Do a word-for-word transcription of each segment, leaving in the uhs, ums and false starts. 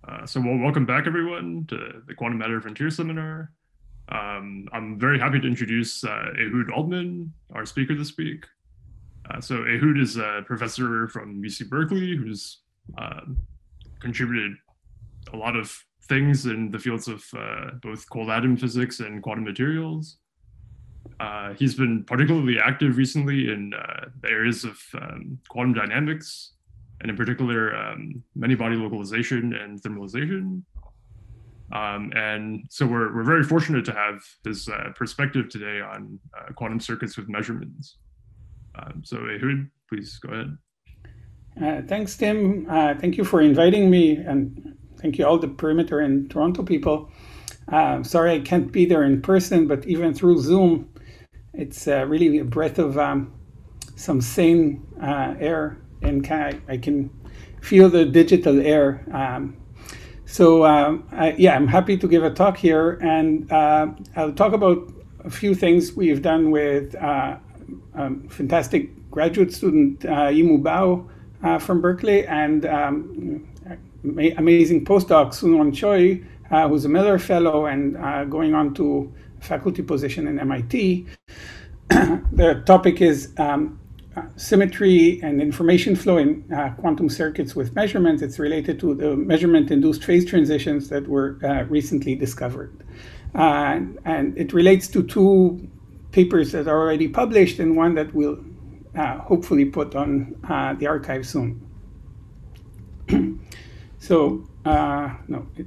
Uh, so well, welcome back everyone to the Quantum Matter Frontier Seminar. Um, I'm very happy to introduce uh, Ehud Altman, our speaker this week. Uh, so Ehud is a professor from U C Berkeley who's uh, contributed a lot of things in the fields of uh, both cold atom physics and quantum materials. Uh, he's been particularly active recently in uh, the areas of um, quantum dynamics, and in particular, um, many-body localization and thermalization. Um, and so we're, we're very fortunate to have his uh, perspective today on uh, quantum circuits with measurements. Um, so Ehud, please go ahead. Uh, thanks, Tim. Uh, thank you for inviting me, and thank you all the Perimeter and Toronto people. Uh, sorry I can't be there in person, but even through Zoom, it's uh, really a breath of um, some sane uh, air, and can, I can feel the digital air. Um, so um, I, yeah, I'm happy to give a talk here, and uh, I'll talk about a few things we've done with uh, a fantastic graduate student, uh, Yimu Bao, uh, from Berkeley, and um, amazing postdoc, Soonwon Choi, uh, who's a Miller Fellow and uh, going on to a faculty position in M I T. The topic is um, uh, symmetry and information flow in uh, quantum circuits with measurements. It's related to the measurement-induced phase transitions that were uh, recently discovered. Uh, and it relates to two papers that are already published and one that we'll uh, hopefully put on uh, the archive soon. So, uh, no. It,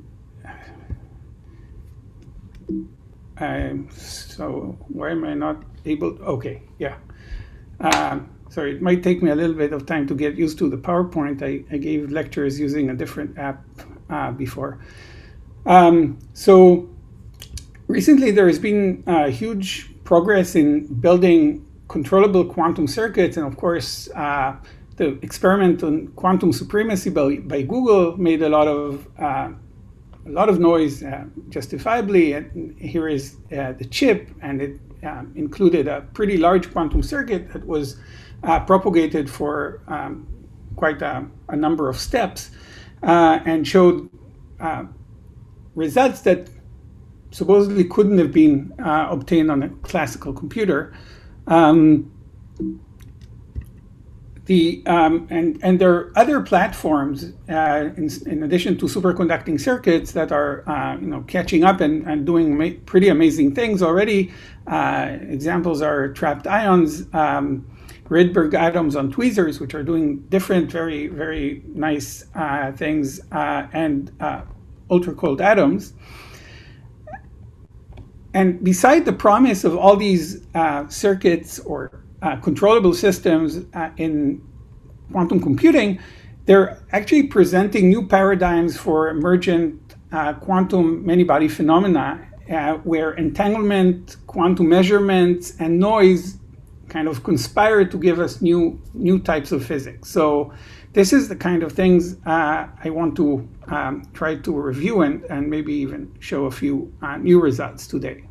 Um, so why am I not able to, okay, yeah. Um, sorry, it might take me a little bit of time to get used to the PowerPoint. I, I gave lectures using a different app uh, before. Um, so recently there has been uh, huge progress in building controllable quantum circuits. And of course, uh, the experiment on quantum supremacy by, by Google made a lot of uh, a lot of noise, uh, justifiably. And here is uh, the chip, and it um, included a pretty large quantum circuit that was uh, propagated for um, quite a, a number of steps, uh, and showed uh, results that supposedly couldn't have been uh, obtained on a classical computer. Um, The, um, and, and there are other platforms, uh, in, in addition to superconducting circuits, that are uh, you know, catching up and, and doing ma pretty amazing things already. Uh, examples are trapped ions, um, Rydberg atoms on tweezers, which are doing different, very, very nice uh, things, uh, and uh, ultra-cold atoms. And beside the promise of all these uh, circuits or Uh, controllable systems uh, in quantum computing, they're actually presenting new paradigms for emergent uh, quantum many-body phenomena, uh, where entanglement, quantum measurements, and noise kind of conspire to give us new new types of physics. So this is the kind of things uh, I want to um, try to review and, and maybe even show a few uh, new results today.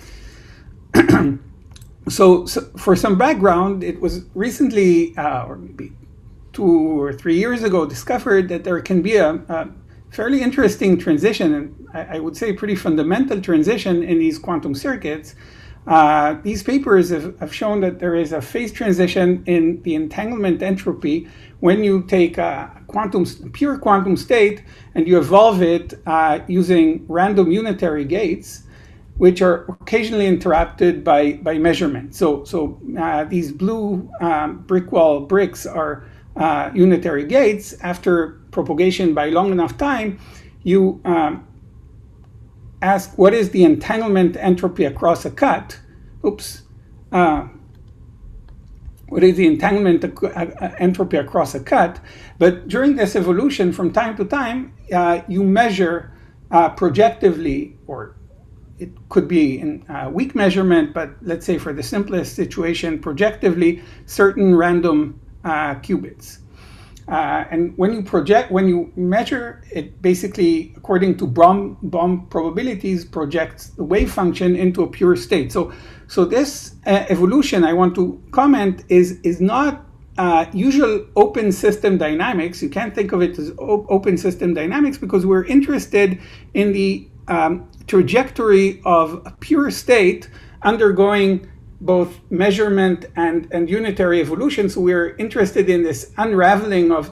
So, so for some background, it was recently, uh, or maybe two or three years ago, discovered that there can be a, a fairly interesting transition, and I, I would say pretty fundamental transition in these quantum circuits. Uh, these papers have, have shown that there is a phase transition in the entanglement entropy when you take a quantum, pure quantum state and you evolve it uh, using random unitary gates, which are occasionally interrupted by, by measurement. So, so uh, these blue um, brick wall bricks are uh, unitary gates. After propagation by long enough time, you um, ask what is the entanglement entropy across a cut. Oops. Uh, what is the entanglement entropy across a cut? But during this evolution, from time to time, uh, you measure uh, projectively, or it could be in a weak measurement, but let's say for the simplest situation, projectively, certain random uh, qubits. Uh, and when you project, when you measure it, basically, according to Bohm, Bohm probabilities, projects the wave function into a pure state. So, so this uh, evolution I want to comment is is not uh, usual open system dynamics. You can't think of it as op open system dynamics because we're interested in the um, trajectory of a pure state undergoing both measurement and, and unitary evolution. So we're interested in this unraveling of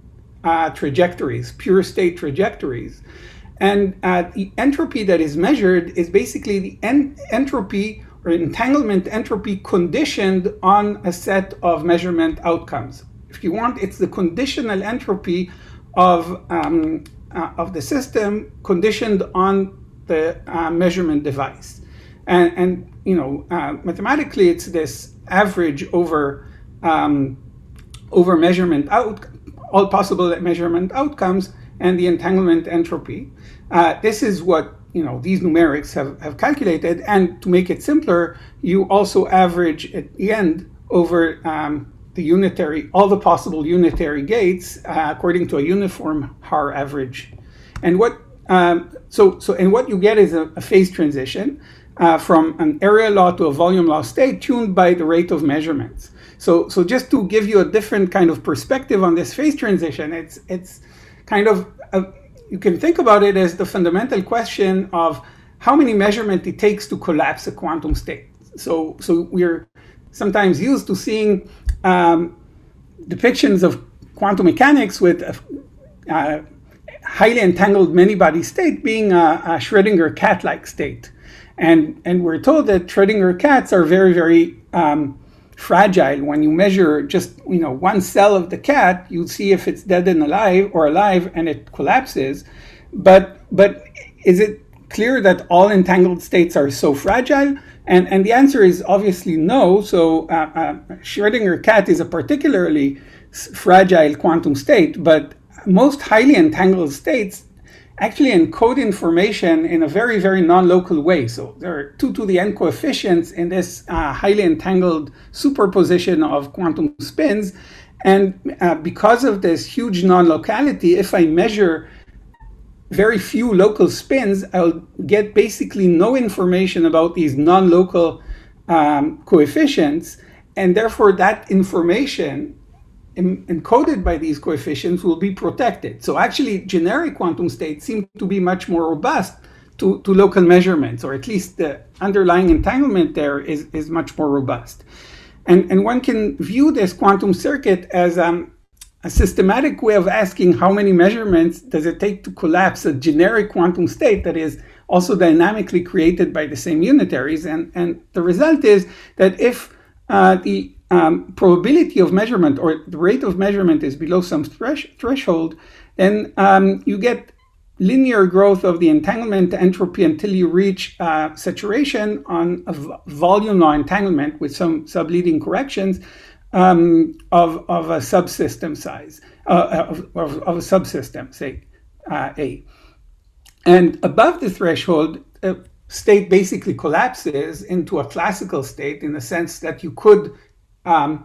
uh, trajectories, pure state trajectories. And uh, the entropy that is measured is basically the en entropy or entanglement entropy conditioned on a set of measurement outcomes. If you want, it's the conditional entropy of, um, uh, of the system conditioned on the uh, measurement device. And, and you know, uh, mathematically, it's this average over, um, over measurement out, all possible measurement outcomes and the entanglement entropy. Uh, this is what you know these numerics have, have calculated, and to make it simpler, you also average at the end over um, the unitary, all the possible unitary gates uh, according to a uniform Haar average. And what um, so so and what you get is a, a phase transition uh, from an area law to a volume law state tuned by the rate of measurements. So so just to give you a different kind of perspective on this phase transition, it's it's kind of a, you can think about it as the fundamental question of how many measurements it takes to collapse a quantum state. So, so we're sometimes used to seeing um, depictions of quantum mechanics with a, a highly entangled many-body state being a, a Schrödinger cat-like state. And, and we're told that Schrödinger cats are very, very um, fragile. When you measure just you know one cell of the cat, you see if it's dead and alive or alive, and it collapses. But but is it clear that all entangled states are so fragile? And and the answer is obviously no. So uh, uh, Schrödinger cat is a particularly fragile quantum state, but most highly entangled states actually encode information in a very, very non-local way. So there are two to the n coefficients in this uh, highly entangled superposition of quantum spins. And uh, because of this huge non-locality, if I measure very few local spins, I'll get basically no information about these non-local um, coefficients. And therefore, that information encoded by these coefficients will be protected. So actually, generic quantum states seem to be much more robust to, to local measurements, or at least the underlying entanglement there is, is much more robust. And, and one can view this quantum circuit as um, a systematic way of asking how many measurements does it take to collapse a generic quantum state that is also dynamically created by the same unitaries. And, and the result is that if uh, the Um, probability of measurement or the rate of measurement is below some thresh threshold, then um, you get linear growth of the entanglement entropy until you reach uh, saturation on a volume law entanglement with some subleading corrections um, of, of a subsystem size, uh, of, of, of a subsystem, say uh, A. And above the threshold, a state basically collapses into a classical state in the sense that you could Um,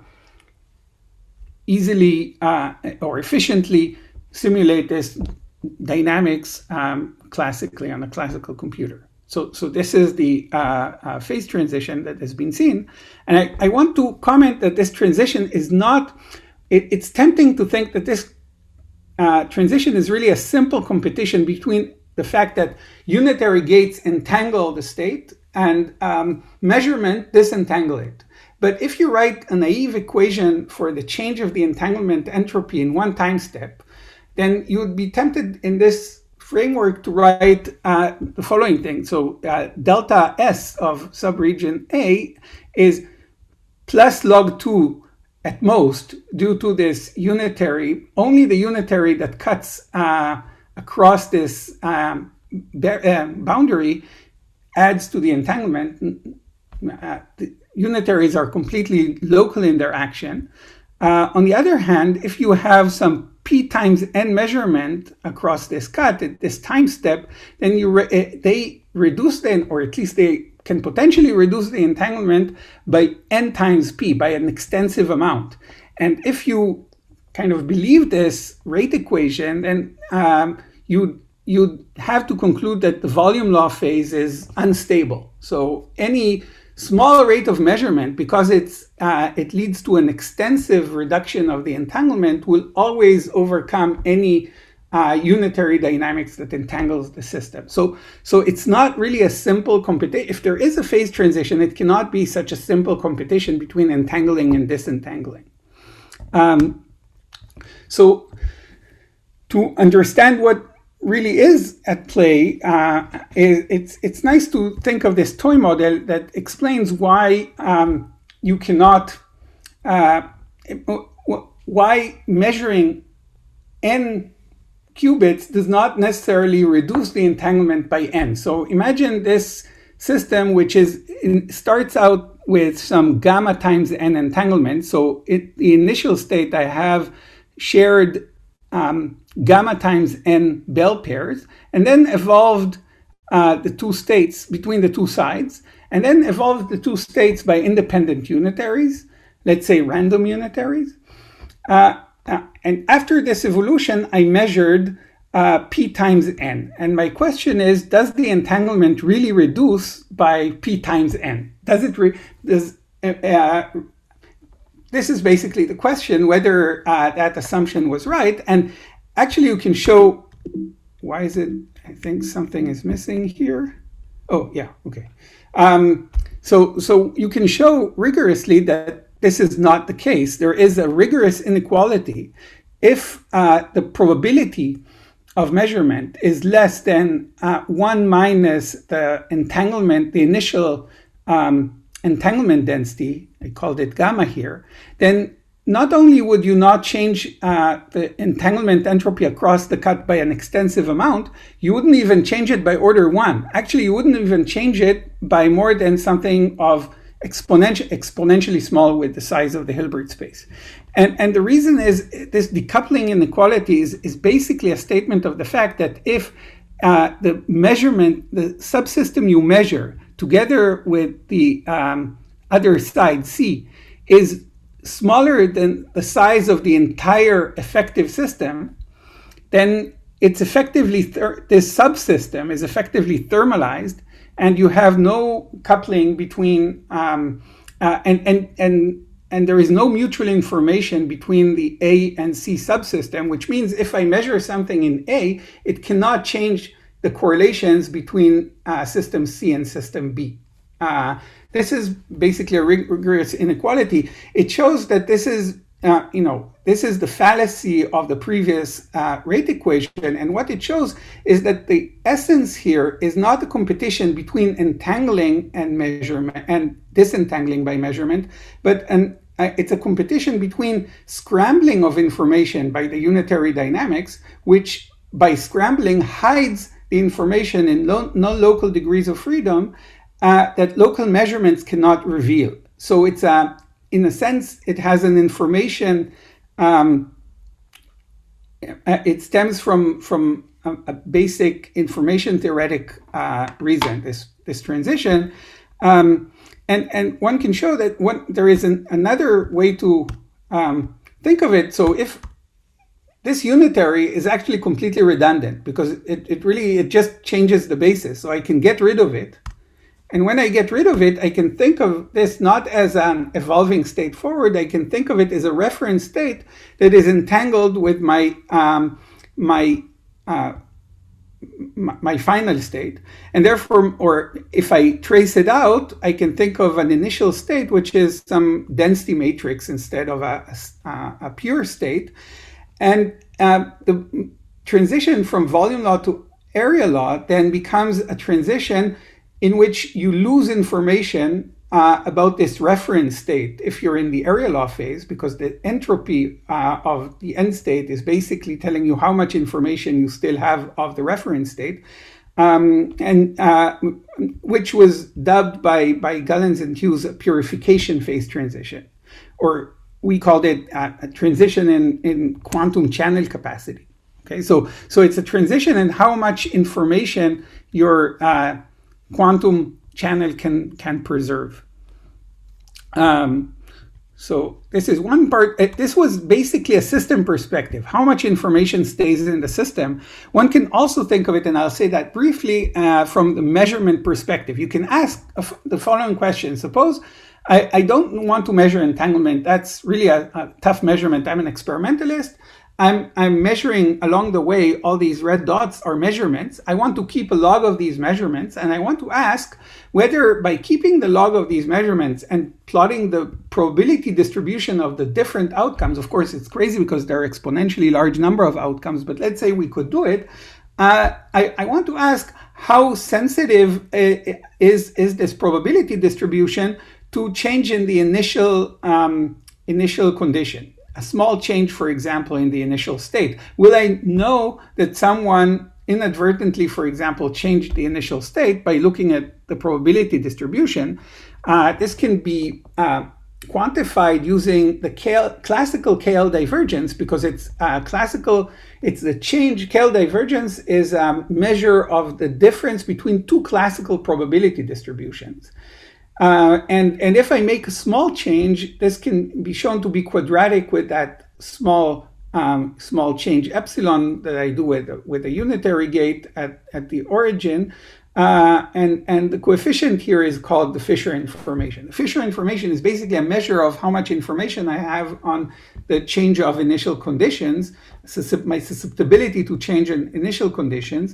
easily uh, or efficiently simulate this dynamics um, classically on a classical computer. So, so this is the uh, uh, phase transition that has been seen. And I, I want to comment that this transition is not, it, it's tempting to think that this uh, transition is really a simple competition between the fact that unitary gates entangle the state and um, measurement disentangle it. But if you write a naive equation for the change of the entanglement entropy in one time step, then you would be tempted in this framework to write uh, the following thing. So uh, delta S of subregion A is plus log two at most due to this unitary, only the unitary that cuts uh, across this um, uh, boundary adds to the entanglement. Uh, the unitaries are completely local in their action. Uh, on the other hand, if you have some p times n measurement across this cut at this time step, then you re they reduce the, or at least they can potentially reduce the entanglement by n times p, by an extensive amount. And if you kind of believe this rate equation, then um, you you'd have to conclude that the volume law phase is unstable. So any small rate of measurement, because it's uh, it leads to an extensive reduction of the entanglement, will always overcome any uh, unitary dynamics that entangles the system. So, so it's not really a simple competition. If there is a phase transition, it cannot be such a simple competition between entangling and disentangling. Um, so to understand what really is at play, uh, it, it's it's nice to think of this toy model that explains why um, you cannot, uh, why measuring n qubits does not necessarily reduce the entanglement by n. So imagine this system which is in, starts out with some gamma times n entanglement. So it, the initial state, I have shared um, gamma times n Bell pairs, and then evolved uh, the two states between the two sides, and then evolved the two states by independent unitaries, let's say random unitaries. Uh, uh, and after this evolution, I measured uh, p times n. And my question is, does the entanglement really reduce by p times n? Does it, re does, uh, this is basically the question, whether uh, that assumption was right. And actually, you can show, why is it, I think something is missing here. Oh, yeah, okay. Um, so, so you can show rigorously that this is not the case. There is a rigorous inequality. If uh, the probability of measurement is less than uh, one minus the entanglement, the initial um, entanglement density, I called it gamma here, then not only would you not change uh, the entanglement entropy across the cut by an extensive amount, you wouldn't even change it by order one. Actually, you wouldn't even change it by more than something of exponential, exponentially small with the size of the Hilbert space. And, and the reason is this decoupling inequalities is basically a statement of the fact that if uh, the measurement, the subsystem you measure together with the um, other side C is smaller than the size of the entire effective system, then it's effectively, this subsystem is effectively thermalized, and you have no coupling between, um, uh, and, and, and, and there is no mutual information between the A and C subsystem, which means if I measure something in A, it cannot change the correlations between uh, system C and system B. Uh, this is basically a rigorous inequality. It shows that this is, uh, you know, this is the fallacy of the previous uh, rate equation. And what it shows is that the essence here is not a competition between entangling and measurement and disentangling by measurement, but an, uh, it's a competition between scrambling of information by the unitary dynamics, which by scrambling hides the information in non-local degrees of freedom Uh, that local measurements cannot reveal. So it's a, in a sense, it has an information, um, it stems from, from a, a basic information theoretic uh, reason, this, this transition. Um, and, and one can show that one, there is an, another way to um, think of it. So if this unitary is actually completely redundant, because it, it really, it just changes the basis. So I can get rid of it. And when I get rid of it, I can think of this not as an evolving state forward. I can think of it as a reference state that is entangled with my um, my, uh, my my final state. And therefore, or if I trace it out, I can think of an initial state, which is some density matrix instead of a, a, a pure state. And uh, the transition from volume law to area law then becomes a transition in which you lose information uh, about this reference state if you're in the area law phase, because the entropy uh, of the end state is basically telling you how much information you still have of the reference state, um, and uh, which was dubbed by, by Gullens and Hughes a purification phase transition, or we called it a, a transition in, in quantum channel capacity. Okay, so, so it's a transition in how much information your uh, quantum channel can can preserve. Um, So this is one part. This was basically a system perspective, how much information stays in the system. One can also think of it, and I'll say that briefly, uh, from the measurement perspective. You can ask the following question. Suppose I, I don't want to measure entanglement. That's really a, a tough measurement. I'm an experimentalist. I'm, I'm measuring along the way, all these red dots are measurements. I want to keep a log of these measurements, and I want to ask whether by keeping the log of these measurements and plotting the probability distribution of the different outcomes, of course, it's crazy because there are exponentially large number of outcomes, but let's say we could do it. Uh, I, I want to ask how sensitive is, is this probability distribution to change in the initial, um, initial condition. A small change, for example, in the initial state. Will I know that someone inadvertently, for example, changed the initial state by looking at the probability distribution? Uh, this can be uh, quantified using the K L, classical K L divergence, because it's uh, classical, it's the change. K L divergence is a measure of the difference between two classical probability distributions. Uh, and, and if I make a small change, this can be shown to be quadratic with that small um, small change epsilon that I do with, with a unitary gate at, at the origin. Uh, and, and the coefficient here is called the Fisher information. The Fisher information is basically a measure of how much information I have on the change of initial conditions, my susceptibility to change in initial conditions.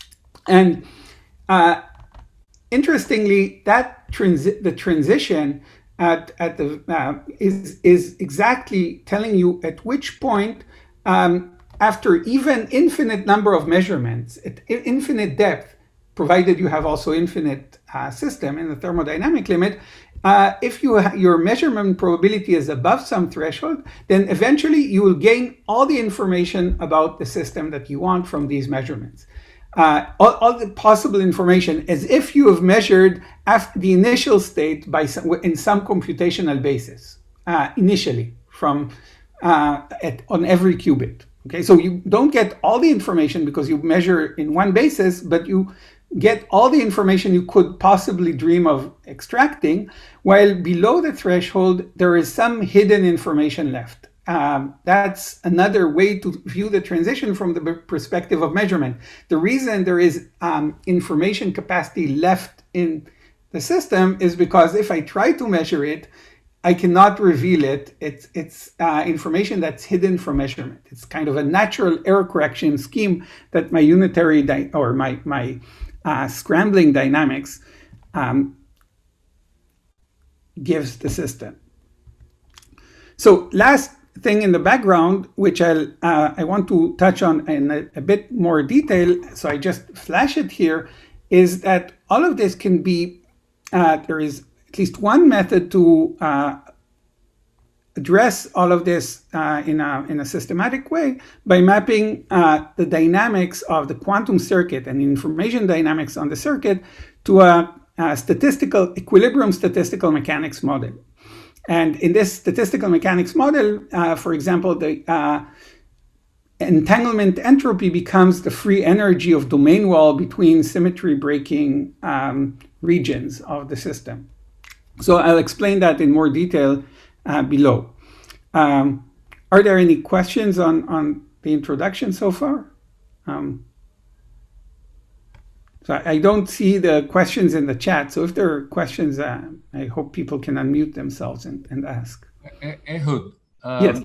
And uh, interestingly, that transi the transition at, at the uh, is is exactly telling you at which point, um, after even infinite number of measurements, at infinite depth, provided you have also infinite uh, system in the thermodynamic limit, uh, if you your measurement probability is above some threshold, then eventually you will gain all the information about the system that you want from these measurements. Uh, all, all the possible information as if you have measured after the initial state by some, in some computational basis uh, initially from uh, at, on every qubit. Okay, so you don't get all the information because you measure in one basis, but you get all the information you could possibly dream of extracting, while below the threshold there is some hidden information left. Um, that's another way to view the transition from the perspective of measurement. The reason there is um, information capacity left in the system is because if I try to measure it, I cannot reveal it. It's, it's uh, information that's hidden from measurement. It's kind of a natural error correction scheme that my unitary di or my, my uh, scrambling dynamics um, gives the system. So last thing in the background, which I'll, uh, I want to touch on in a, a bit more detail, so I just flash it here, is that all of this can be, uh, there is at least one method to uh, address all of this uh, in, a, in a systematic way by mapping uh, the dynamics of the quantum circuit and information dynamics on the circuit to a, a statistical, equilibrium statistical mechanics model. And in this statistical mechanics model, uh, for example, the uh, entanglement entropy becomes the free energy of domain wall between symmetry breaking um, regions of the system. So I'll explain that in more detail uh, below. Um, are there any questions on, on the introduction so far? Um, So I don't see the questions in the chat. So if there are questions, uh, I hope people can unmute themselves and, and ask. Ehud, um, yes.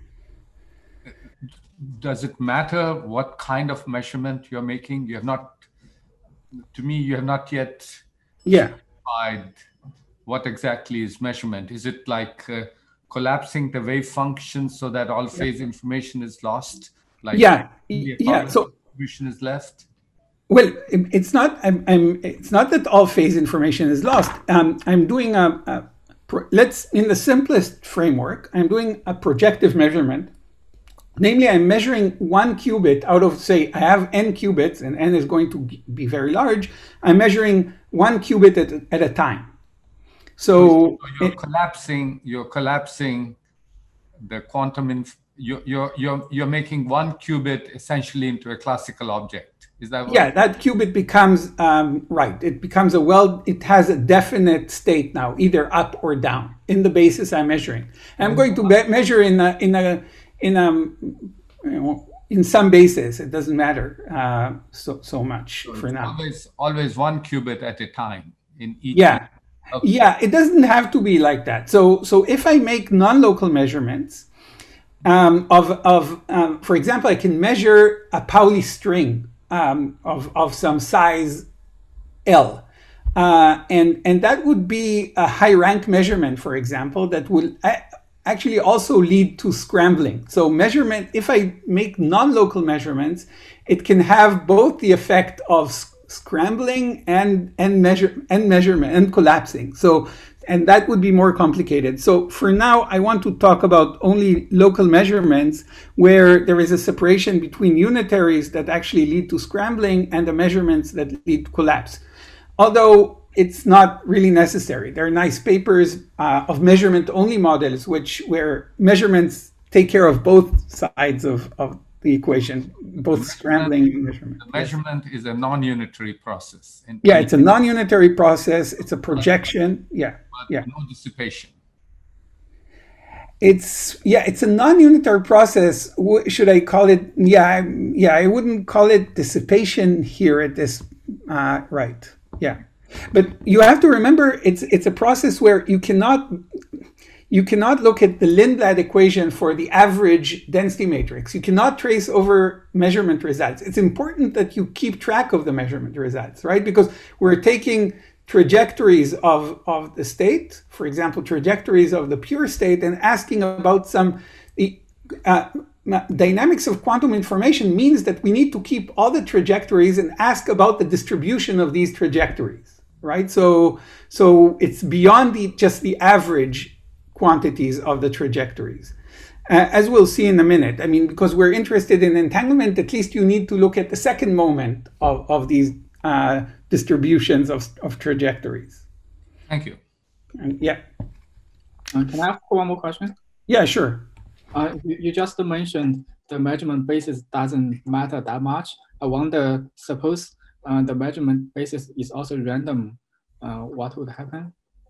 Does it matter what kind of measurement you're making? You have not, to me, you have not yet yeah. specified what exactly is measurement. Is it like uh, collapsing the wave function so that all phase yeah. information is lost? Like yeah, yeah. So distribution is left. Well, it's not. I'm, I'm. It's not that all phase information is lost. Um, I'm doing a, a. Let's in the simplest framework. I'm doing a projective measurement. Namely, I'm measuring one qubit out of, say, I have n qubits, and n is going to be very large. I'm measuring one qubit at, at a time. So, so you're it, collapsing. You're collapsing the quantum. Inf you're you're you're you're making one qubit essentially into a classical object. Is that what yeah, that qubit becomes, um, right, it becomes a well, it has a definite state now, either up or down in the basis I'm measuring. And I'm going to be measure in a, in a, in a, you know, in some basis, it doesn't matter uh, so, so much so for now. Always, always one qubit at a time in each. Yeah. Okay. Yeah, it doesn't have to be like that. So, so if I make non-local measurements um, of, of um, for example, I can measure a Pauli string um, of, of some size L. Uh, and, and that would be a high rank measurement, for example, that will actually also lead to scrambling. So measurement, if I make non-local measurements, it can have both the effect of scrambling and and measure and measurement and collapsing. So, and that would be more complicated. So for now, I want to talk about only local measurements where there is a separation between unitaries that actually lead to scrambling and the measurements that lead to collapse. Although it's not really necessary. There are nice papers uh, of measurement only models, which where measurements take care of both sides of, of the equation, both scrambling and measurement. The measurement yes. is a non-unitary process. In yeah, it's a non-unitary process. It's a projection. Yeah, but yeah. No dissipation. It's yeah, it's a non-unitary process. Should I call it? Yeah, yeah. I wouldn't call it dissipation here at this. Uh, right. Yeah, but you have to remember it's it's a process where you cannot. You cannot look at the Lindblad equation for the average density matrix. You cannot trace over measurement results. It's important that you keep track of the measurement results, right? Because we're taking trajectories of, of the state, for example, trajectories of the pure state, and asking about some uh, dynamics of quantum information means that we need to keep all the trajectories and ask about the distribution of these trajectories, right? So, so it's beyond the, just the average quantities of the trajectories. Uh, as we'll see in a minute, I mean, because we're interested in entanglement, at least you need to look at the second moment of, of these uh, distributions of, of trajectories. Thank you. And, yeah. Uh, can I ask one more question? Yeah, sure. Uh, you, you just mentioned the measurement basis doesn't matter that much. I wonder, suppose uh, the measurement basis is also random, uh, what would happen?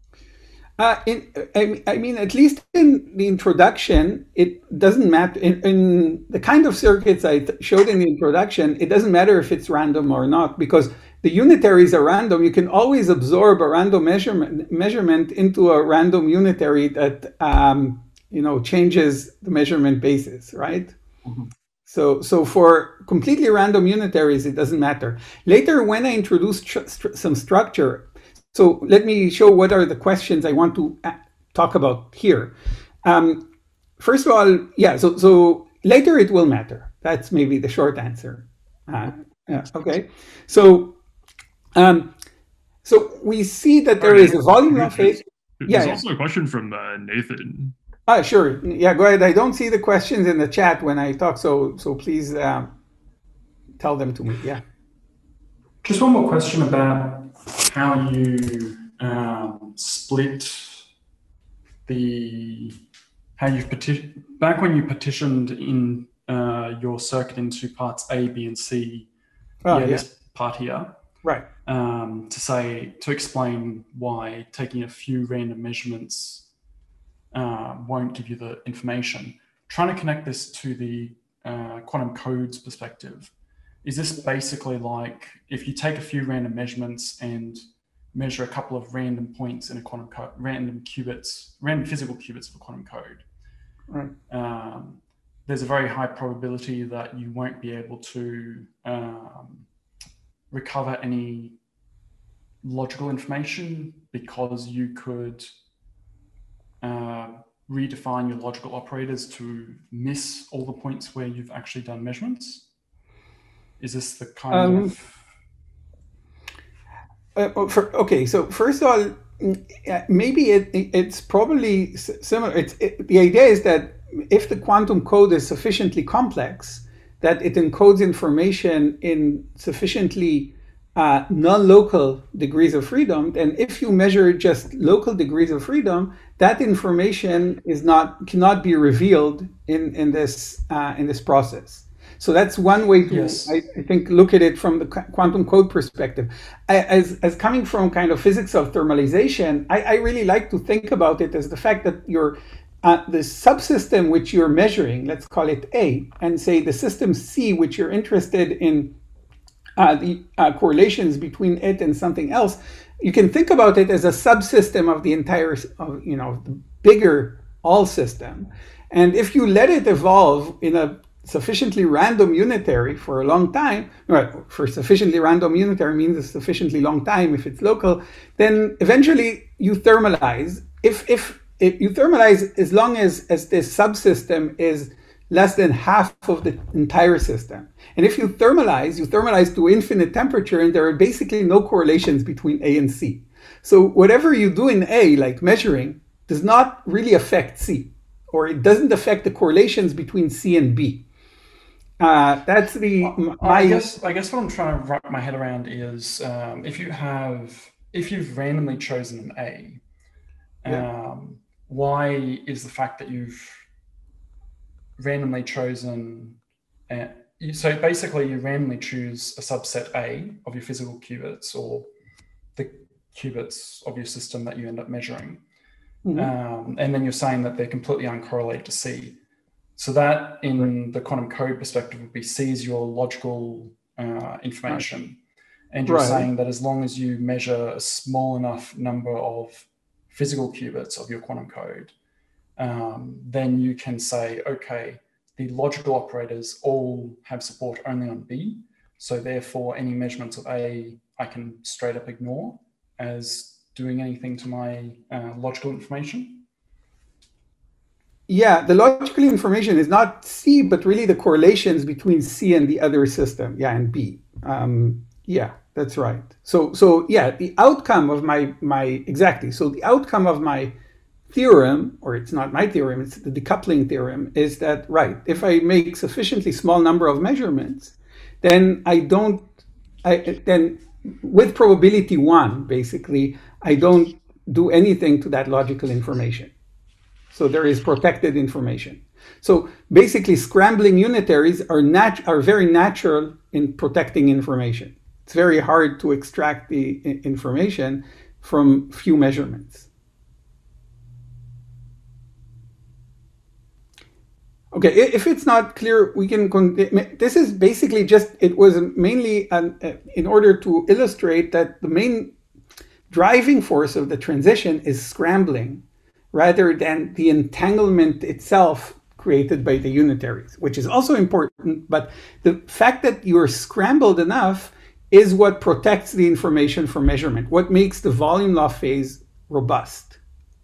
Uh, in, I, I mean, at least in the introduction, it doesn't matter. In, in the kind of circuits I showed in the introduction, it doesn't matter if it's random or not, because the unitaries are random. You can always absorb a random measurement measurement into a random unitary that um, you know changes the measurement basis, right? Mm-hmm. So, so for completely random unitaries, it doesn't matter. Later, when I introduce tr- st- some structure. So let me show what are the questions I want to talk about here. Um, first of all, yeah, so, so later it will matter. That's maybe the short answer. Uh, yeah, okay. So, um, so we see that there is a volume of phase. There's yeah, also a question from uh, Nathan. Ah, sure. Yeah, go ahead. I don't see the questions in the chat when I talk, so so please um, tell them to me. Yeah. Just one more question about how you um, split the, how you've petitioned, back when you partitioned in uh, your circuit into parts A, B, and C, oh, yeah, yeah, this part here, right, um, to say, to explain why taking a few random measurements uh, won't give you the information. Trying to connect this to the uh, quantum codes perspective. Is this basically like if you take a few random measurements and measure a couple of random points in a quantum code, random qubits, random physical qubits of a quantum code, right. um, there's a very high probability that you won't be able to um, recover any logical information because you could uh, redefine your logical operators to miss all the points where you've actually done measurements. Is this the kind um, of... Uh, for, okay, so first of all, maybe it, it's probably similar. It's, it, the idea is that if the quantum code is sufficiently complex, that it encodes information in sufficiently uh, non-local degrees of freedom, and if you measure just local degrees of freedom, that information is not cannot be revealed in in this uh, in this process. So that's one way to, Yes. I, I think, look at it from the quantum code perspective. As, as coming from kind of physics of thermalization, I, I really like to think about it as the fact that your uh, the subsystem which you're measuring, let's call it A, and say the system C, which you're interested in uh, the uh, correlations between it and something else, you can think about it as a subsystem of the entire, of, you know, the bigger all system. And if you let it evolve in a sufficiently random unitary for a long time, well, for sufficiently random unitary means a sufficiently long time if it's local, then eventually you thermalize. If, if, if you thermalize as long as, as this subsystem is less than half of the entire system. And if you thermalize, you thermalize to infinite temperature, and there are basically no correlations between A and C. So whatever you do in A, like measuring, does not really affect C, or it doesn't affect the correlations between C and B. Uh, that's the my. I guess I guess what I'm trying to wrap my head around is um, if you have if you've randomly chosen an A, Yeah. um, why is the fact that you've randomly chosen a, so basically you randomly choose a subset A of your physical qubits or the qubits of your system that you end up measuring. Mhm. Um, and then you're saying that they're completely uncorrelated to C. So that in the quantum code perspective would be C is your logical uh, information. And you're Right. saying that as long as you measure a small enough number of physical qubits of your quantum code, um, then you can say, okay, the logical operators all have support only on B. So therefore any measurements of A, I can straight up ignore as doing anything to my uh, logical information. Yeah, the logical information is not C, but really the correlations between C and the other system, yeah, and B. Um, yeah, that's right. So, so yeah, the outcome of my my exactly. So the outcome of my theorem, or it's not my theorem, it's the decoupling theorem, is that right? If I make sufficiently small number of measurements, then I don't. I then with probability one, basically, I don't do anything to that logical information. So there is protected information. So basically, scrambling unitaries are nat are very natural in protecting information. It's very hard to extract the information from few measurements. Okay, if it's not clear, we can. This is basically just. It was mainly an, in order to illustrate that the main driving force of the transition is scrambling, rather than the entanglement itself created by the unitaries, which is also important. But the fact that you're scrambled enough is what protects the information from measurement, what makes the volume law phase robust.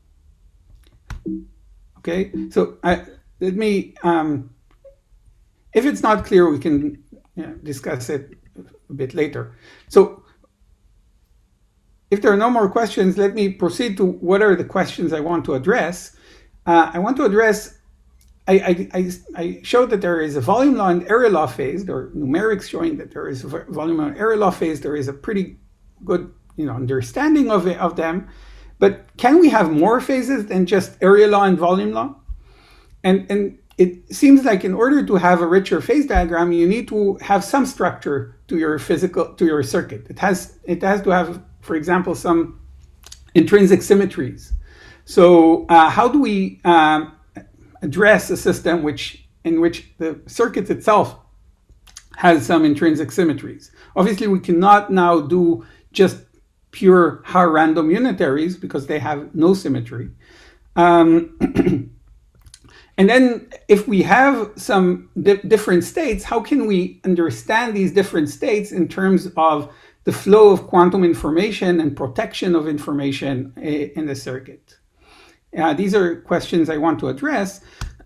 Okay, so I, let me, um, if it's not clear, we can you know, discuss it a bit later. So if there are no more questions, let me proceed to what are the questions I want to address. Uh, I want to address, I, I, I, I showed that there is a volume law and area law phase. There are numerics showing that there is a volume law and area law phase. There is a pretty good you know, understanding of, it, of them. But can we have more phases than just area law and volume law? And, and it seems like in order to have a richer phase diagram, you need to have some structure to your physical, to your circuit. It has, it has to have, for example, some intrinsic symmetries. So uh, how do we um, address a system which in which the circuit itself has some intrinsic symmetries? Obviously, we cannot now do just pure Haar random unitaries because they have no symmetry. Um, and then if we have some di different states, how can we understand these different states in terms of the flow of quantum information and protection of information in the circuit? Uh, these are questions I want to address.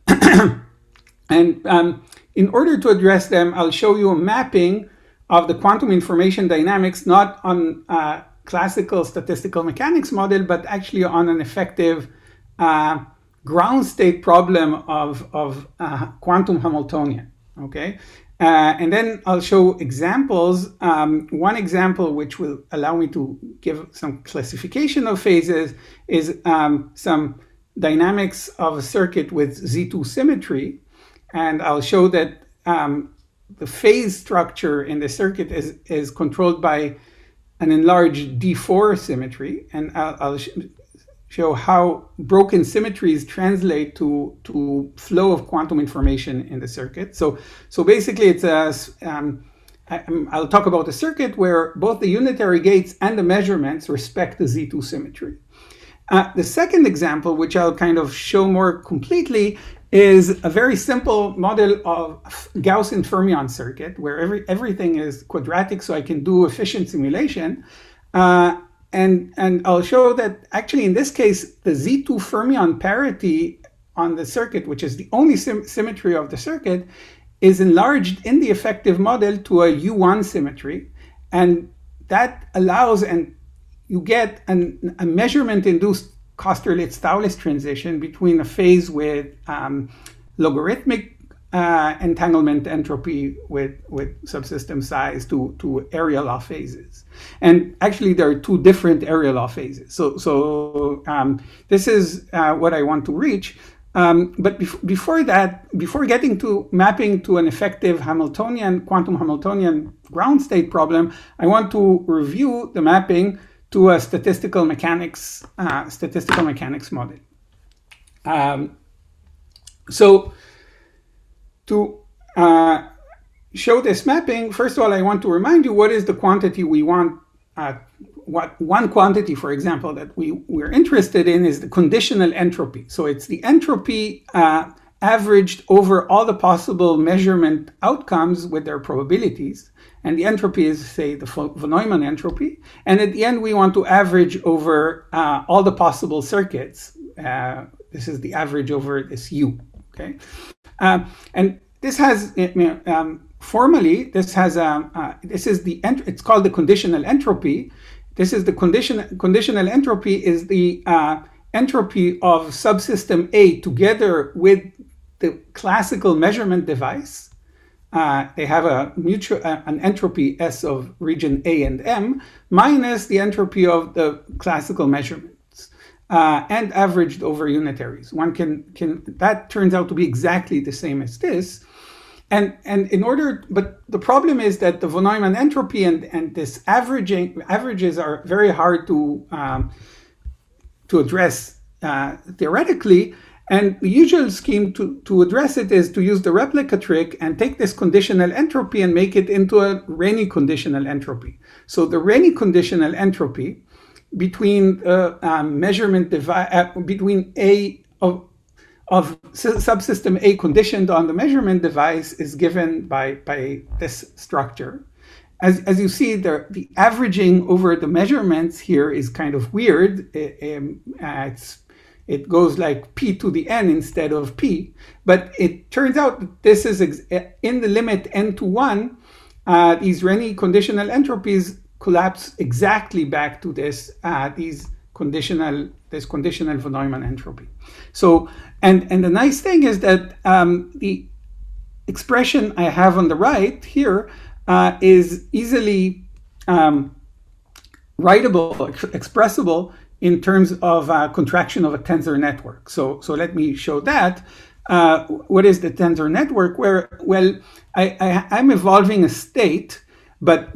And um, in order to address them, I'll show you a mapping of the quantum information dynamics, not on a classical statistical mechanics model, but actually on an effective uh, ground state problem of, of uh, quantum Hamiltonian, okay? Uh, and then I'll show examples. Um, one example which will allow me to give some classification of phases is um, some dynamics of a circuit with Z two symmetry. And I'll show that um, the phase structure in the circuit is, is controlled by an enlarged D four symmetry. And I'll, I'll sh show how broken symmetries translate to, to flow of quantum information in the circuit. So, so basically it's a, um, I, I'll talk about a circuit where both the unitary gates and the measurements respect the Z two symmetry. Uh, the second example, which I'll kind of show more completely, is a very simple model of Gaussian fermion circuit where every, everything is quadratic, so I can do efficient simulation. Uh, and, and I'll show that actually in this case, the Z two fermion parity on the circuit, which is the only sim symmetry of the circuit, is enlarged in the effective model to a U one symmetry. And that allows, and you get an, a measurement-induced Kosterlitz-Thouless transition between a phase with um, logarithmic uh, entanglement entropy with, with subsystem size to, to area law phases. And actually, there are two different area law phases. So, so um, this is uh, what I want to reach. Um, but bef before that, before getting to mapping to an effective Hamiltonian, quantum Hamiltonian ground state problem, I want to review the mapping to a statistical mechanics, uh, statistical mechanics model. Um, so to uh, show this mapping, first of all, I want to remind you what is the quantity we want. Uh, what one quantity, for example, that we, we're interested in is the conditional entropy. So it's the entropy uh, averaged over all the possible measurement outcomes with their probabilities. And the entropy is, say, the von Neumann entropy. And at the end, we want to average over uh, all the possible circuits. Uh, this is the average over this U, okay? Uh, and this has, um, formally, this has, um, uh, this is the, it's called the conditional entropy. This is the condition, conditional entropy is the uh, entropy of subsystem A together with the classical measurement device. Uh, they have a mutual, uh, an entropy S of region A and M minus the entropy of the classical measurements uh, and averaged over unitaries. One can, can, that turns out to be exactly the same as this. And, and in order, but the problem is that the von Neumann entropy and, and this averaging, averages are very hard to, um, to address uh, theoretically. And the usual scheme to, to address it is to use the replica trick and take this conditional entropy and make it into a Renyi conditional entropy. So the Renyi conditional entropy between the um, measurement device, uh, between A of, of subsystem A conditioned on the measurement device is given by, by this structure. As, as you see, the, the averaging over the measurements here is kind of weird. It, um, uh, it's It goes like p to the n instead of p, but it turns out that this is in the limit n to one, uh, these Renyi conditional entropies collapse exactly back to this uh, these conditional this conditional von Neumann entropy. So and and the nice thing is that um, the expression I have on the right here uh, is easily um, writable, ex expressible in terms of uh, contraction of a tensor network. So, so let me show that. Uh, what is the tensor network? Where, well, I, I, I'm evolving a state, but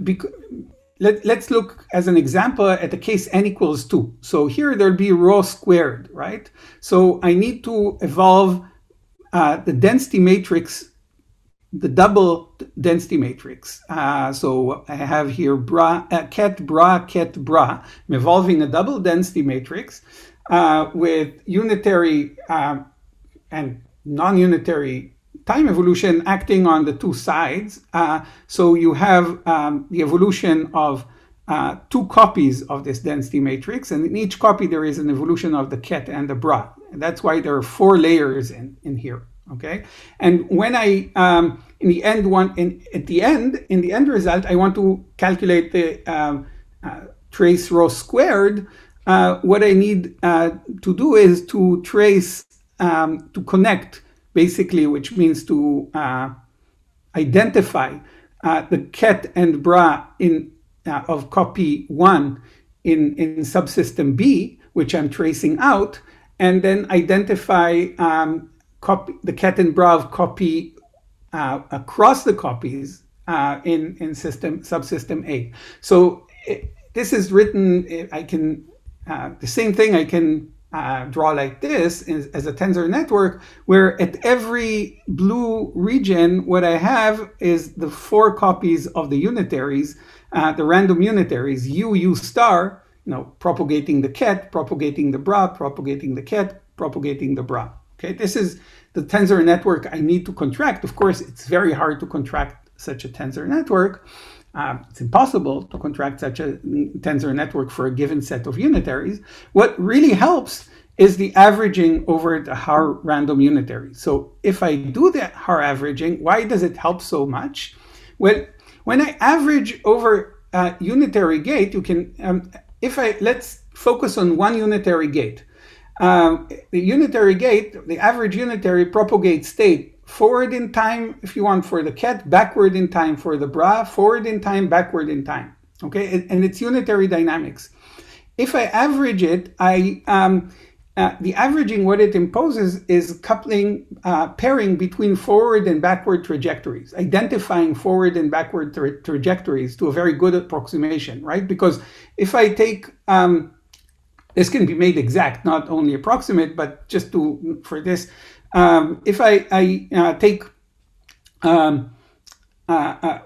let, let's look as an example at the case n equals two. So here there'll be rho squared, right? So I need to evolve uh, the density matrix, the double density matrix. Uh, so I have here bra, uh, ket, bra, ket, bra. I'm evolving a double density matrix uh, with unitary uh, and non-unitary time evolution acting on the two sides. Uh, so you have um, the evolution of uh, two copies of this density matrix, and in each copy there is an evolution of the ket and the bra. And that's why there are four layers in, in here. Okay, and when I um, in the end one in at the end in the end result, I want to calculate the um, uh, trace rho squared. Uh, what I need uh, to do is to trace um, to connect basically, which means to uh, identify uh, the ket and bra in uh, of copy one in in subsystem B, which I'm tracing out, and then identify. Um, Copy, the ket and bra of copy uh, across the copies uh, in, in system subsystem A. So it, this is written, I can, uh, the same thing I can uh, draw like this is, as a tensor network, where at every blue region, what I have is the four copies of the unitaries, uh, the random unitaries, U, U star, you know, propagating the ket, propagating the bra, propagating the ket, propagating the bra. Okay, this is the tensor network I need to contract. Of course, it's very hard to contract such a tensor network. Uh, it's impossible to contract such a tensor network for a given set of unitaries. What really helps is the averaging over the Haar random unitaries. So if I do that Haar averaging, why does it help so much? Well, when I average over a unitary gate, you can, um, if I, let's focus on one unitary gate. Um, the unitary gate, the average unitary propagates state forward in time, if you want, for the ket, backward in time for the bra, forward in time, backward in time. Okay, and it's unitary dynamics. If I average it, I um, uh, the averaging, what it imposes is coupling, uh, pairing between forward and backward trajectories, identifying forward and backward tra trajectories to a very good approximation, right? Because if I take um, this can be made exact, not only approximate, but just to for this, um, if I, I uh, take, um, uh, uh,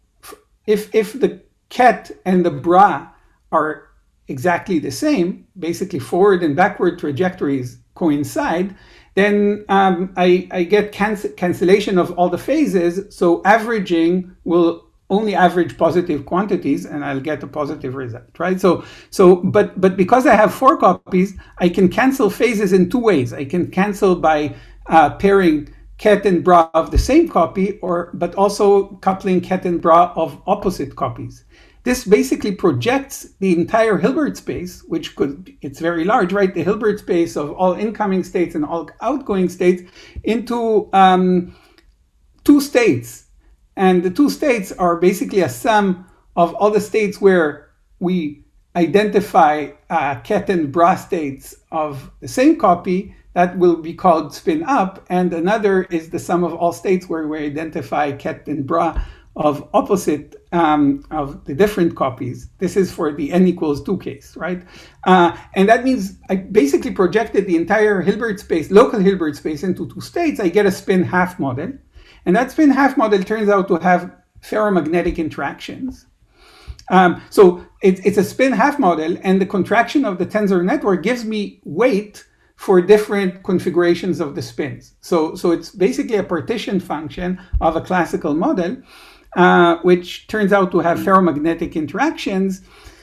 if if the ket and the bra are exactly the same, basically forward and backward trajectories coincide, then um, I, I get cancel cancellation of all the phases. So averaging will only average positive quantities, and I'll get a positive result, right? So, so, but, but because I have four copies, I can cancel phases in two ways. I can cancel by uh, pairing ket and bra of the same copy, or, but also coupling ket and bra of opposite copies. This basically projects the entire Hilbert space, which could, it's very large, right? The Hilbert space of all incoming states and all outgoing states into um, two states. And the two states are basically a sum of all the states where we identify uh, ket and bra states of the same copy. That will be called spin up. And another is the sum of all states where we identify ket and bra of opposite um, of the different copies. This is for the n equals two case, right? Uh, and that means I basically projected the entire Hilbert space, local Hilbert space, into two states. I get a spin half model. And that spin half model turns out to have ferromagnetic interactions. Um, so it, it's a spin half model, and the contraction of the tensor network gives me weight for different configurations of the spins. So, so it's basically a partition function of a classical model, uh, which turns out to have ferromagnetic interactions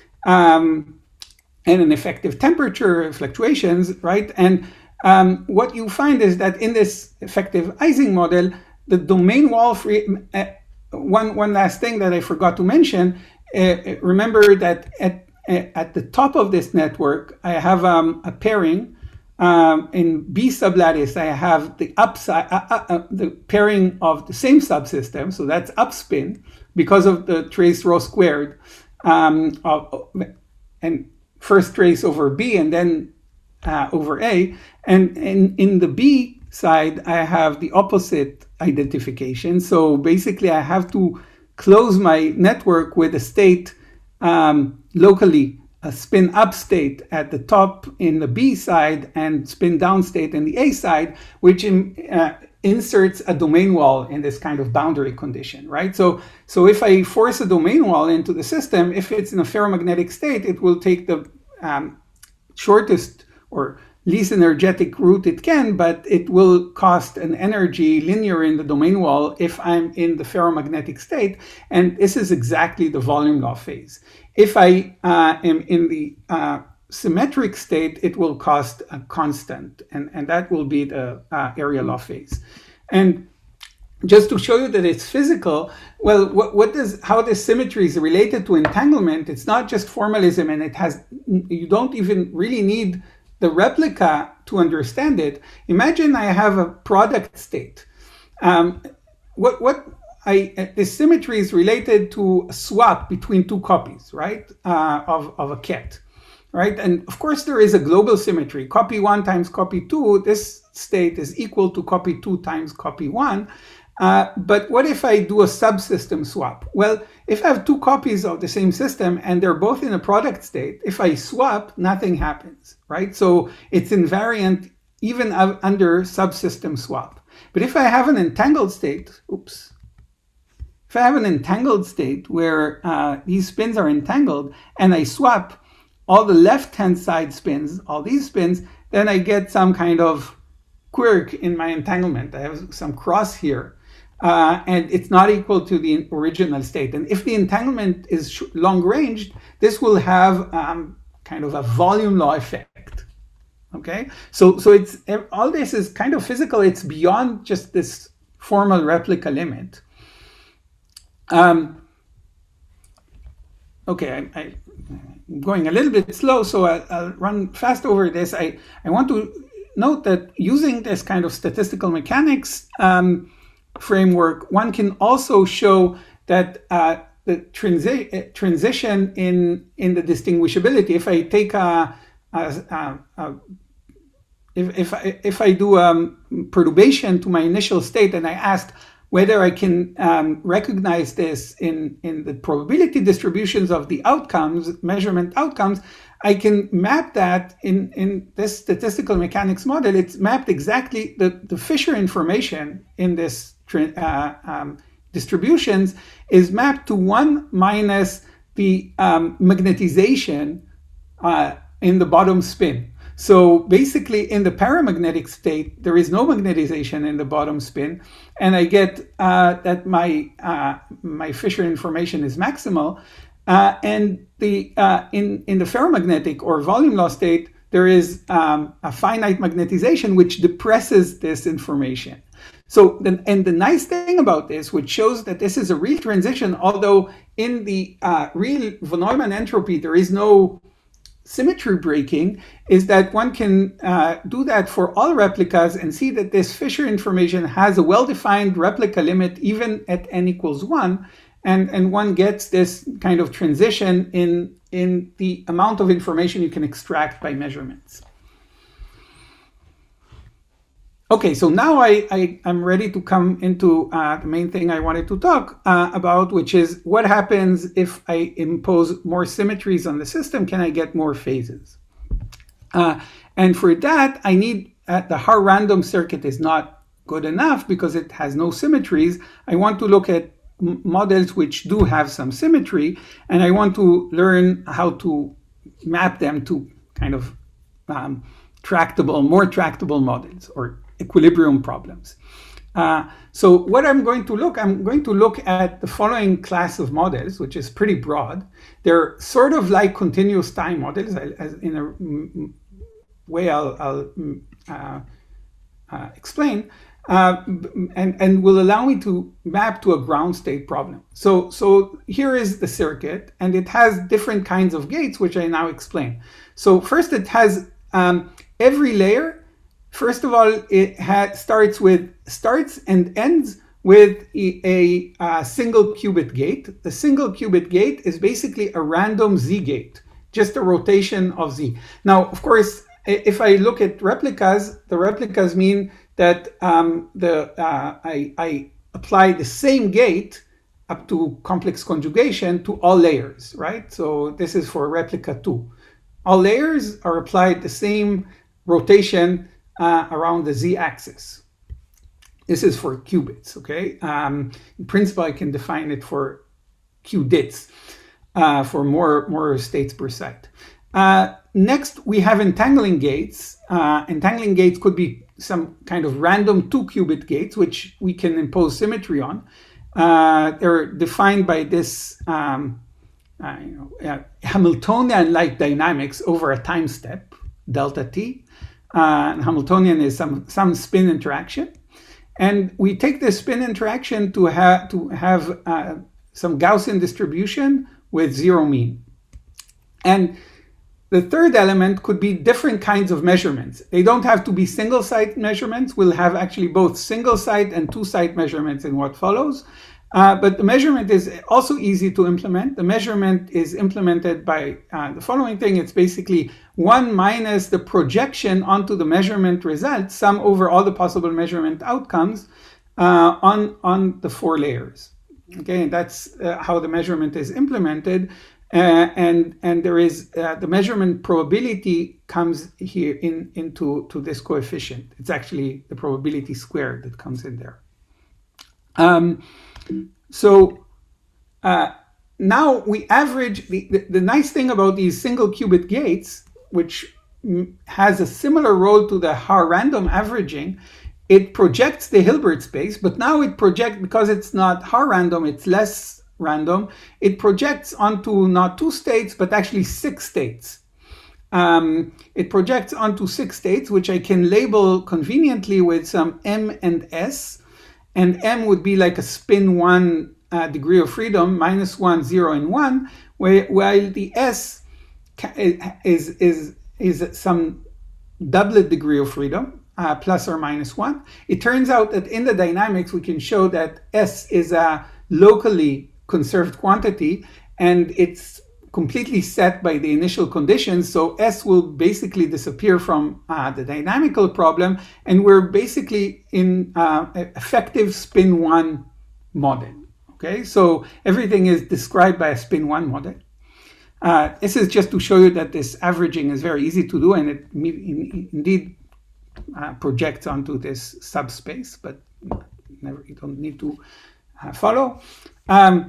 um, and an effective temperature fluctuations, right? And um, what you find is that in this effective Ising model, the domain wall free, uh, one, one last thing that I forgot to mention, uh, remember that at, at the top of this network, I have um, a pairing. Um, in B sublattice, I have the upside, uh, uh, uh, the pairing of the same subsystem, so that's upspin because of the trace rho squared, um, of, and first trace over B and then uh, over A. And in, in the B side, I have the opposite identification. So basically, I have to close my network with a state um, locally, a spin up state at the top in the B side and spin down state in the A side, which in, uh, inserts a domain wall in this kind of boundary condition, right? So, so if I force a domain wall into the system, if it's in a ferromagnetic state, it will take the um, shortest or least energetic route it can, but it will cost an energy linear in the domain wall if I'm in the ferromagnetic state. And this is exactly the volume law phase. If I uh, am in the uh, symmetric state, it will cost a constant, and, and that will be the uh, area law phase. And just to show you that it's physical, well, what, what does, how this symmetry is related to entanglement, it's not just formalism, and it has, you don't even really need the replica to understand it. Imagine I have a product state. Um, what what I this symmetry is related to a swap between two copies, right? Uh, of of a ket, right? And of course there is a global symmetry. Copy one times copy two. This state is equal to copy two times copy one. Uh, but what if I do a subsystem swap? Well, if I have two copies of the same system and they're both in a product state, if I swap, nothing happens, right? So it's invariant even under subsystem swap. But if I have an entangled state, oops, if I have an entangled state where uh, these spins are entangled and I swap all the left-hand side spins, all these spins, then I get some kind of quirk in my entanglement. I have some cross here. Uh, and it's not equal to the original state. And if the entanglement is long-ranged, this will have um, kind of a volume law effect. Okay, so so it's all this is kind of physical. It's beyond just this formal replica limit. Um, okay, I, I'm going a little bit slow, so I'll, I'll run fast over this. I I want to note that using this kind of statistical mechanics Um, framework, one can also show that uh, the transi transition in in the distinguishability. If I take a, a, a, a if if I, if I do um, perturbation to my initial state and I asked whether I can um, recognize this in in the probability distributions of the outcomes, measurement outcomes, I can map that in, in this statistical mechanics model. It's mapped exactly, the, the Fisher information in this uh, um, distributions is mapped to one minus the um, magnetization uh, in the bottom spin. So basically in the paramagnetic state, there is no magnetization in the bottom spin, and I get uh, that my, uh, my Fisher information is maximal. Uh, and the uh, in in the ferromagnetic or volume law state, there is um, a finite magnetization which depresses this information. So, the, and the nice thing about this, which shows that this is a real transition, although in the uh, real von Neumann entropy there is no symmetry breaking, is that one can uh, do that for all replicas and see that this Fisher information has a well-defined replica limit even at n equals one. And, and one gets this kind of transition in, in the amount of information you can extract by measurements. Okay, so now I, I, I'm ready to come into uh, the main thing I wanted to talk uh, about, which is what happens if I impose more symmetries on the system? Can I get more phases? Uh, and for that, I need, uh, the Haar random circuit is not good enough because it has no symmetries. I want to look at models which do have some symmetry, and I want to learn how to map them to kind of um, tractable, more tractable models or equilibrium problems. Uh, so what I'm going to look, I'm going to look at the following class of models, which is pretty broad. They're sort of like continuous time models, as in a way I'll, I'll uh, uh, explain. Uh, and, and will allow me to map to a ground state problem. So, so here is the circuit, and it has different kinds of gates, which I now explain. So first it has um, every layer. First of all, it starts with starts and ends with a, a, a single qubit gate. The single qubit gate is basically a random Z gate, just a rotation of Z. Now, of course, if I look at replicas, the replicas mean that um, the uh, I, I apply the same gate up to complex conjugation to all layers, right? So this is for replica two. All layers are applied the same rotation uh, around the z-axis. This is for qubits, okay? Um, in principle, I can define it for qubits uh, for more, more states per site. Uh, next, we have entangling gates. Uh, entangling gates could be some kind of random two qubit gates, which we can impose symmetry on. Uh, they're defined by this um, uh, you know, uh, Hamiltonian-like dynamics over a time step, delta t. Uh, and Hamiltonian is some, some spin interaction. And we take this spin interaction to, ha to have uh, some Gaussian distribution with zero mean. And the third element could be different kinds of measurements. They don't have to be single site measurements. We'll have actually both single site and two site measurements in what follows. Uh, but the measurement is also easy to implement. The measurement is implemented by uh, the following thing. It's basically one minus the projection onto the measurement result, sum over all the possible measurement outcomes. uh, on, on the four layers. Okay, and that's uh, how the measurement is implemented. Uh, and and there is uh, the measurement probability comes here in into to this coefficient. It's actually the probability squared that comes in there. Um, so uh, now we average the, the the nice thing about these single qubit gates, which has a similar role to the Haar random averaging. It projects the Hilbert space, but now it projects, because it's not Haar random, it's less random, it projects onto not two states, but actually six states. Um, it projects onto six states, which I can label conveniently with some M and S. And M would be like a spin one uh, degree of freedom, minus one, zero, and one, where, while the S is, is, is some doublet degree of freedom, uh, plus or minus one. It turns out that in the dynamics, we can show that S is a locally conserved quantity, and it's completely set by the initial conditions. So S will basically disappear from uh, the dynamical problem, and we're basically in uh, effective spin one model. Okay, so everything is described by a spin one model. Uh, this is just to show you that this averaging is very easy to do, and it in, indeed uh, projects onto this subspace, but never, you don't need to uh, follow. Um,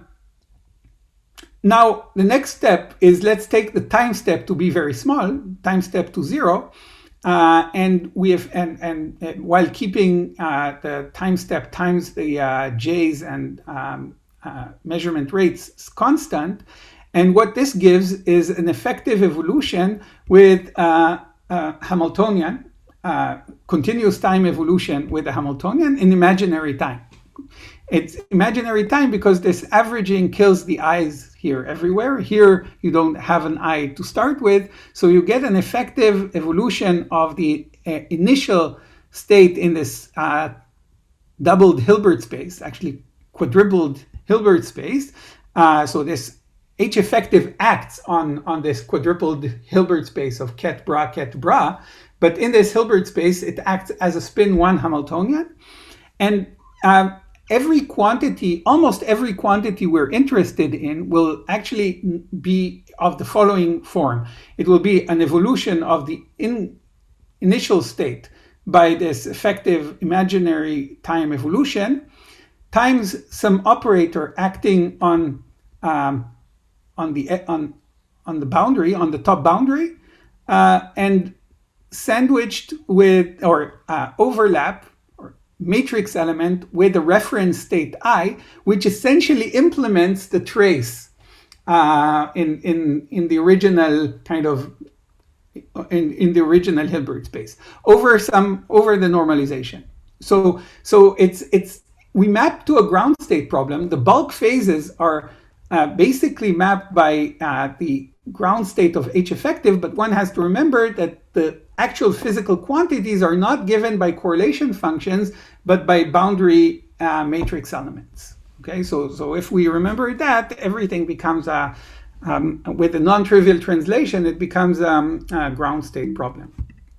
now, the next step is, let's take the time step to be very small, time step to zero, uh, and we have and and uh, while keeping uh, the time step times the uh, J's and um, uh, measurement rates constant. And what this gives is an effective evolution with uh, uh, Hamiltonian, uh, continuous time evolution with a Hamiltonian in imaginary time. It's imaginary time because this averaging kills the eyes here everywhere. Here, you don't have an eye to start with. So you get an effective evolution of the uh, initial state in this uh, doubled Hilbert space, actually quadrupled Hilbert space. Uh, so this H effective acts on, on this quadrupled Hilbert space of ket bra ket bra, but in this Hilbert space, it acts as a spin one Hamiltonian. And uh, every quantity, almost every quantity we're interested in will actually be of the following form. It will be an evolution of the in, initial state by this effective imaginary time evolution times some operator acting on um, on the on on the boundary, on the top boundary, uh, and sandwiched with or uh, overlap or matrix element with the reference state I, which essentially implements the trace uh, in in in the original kind of in in the original Hilbert space over some over the normalization. So so it's it's we map to a ground state problem. The bulk phases are Uh, basically mapped by uh, the ground state of H effective, but one has to remember that the actual physical quantities are not given by correlation functions, but by boundary uh, matrix elements. Okay, so so if we remember that, everything becomes a um, with a non-trivial translation, it becomes um, a ground state problem.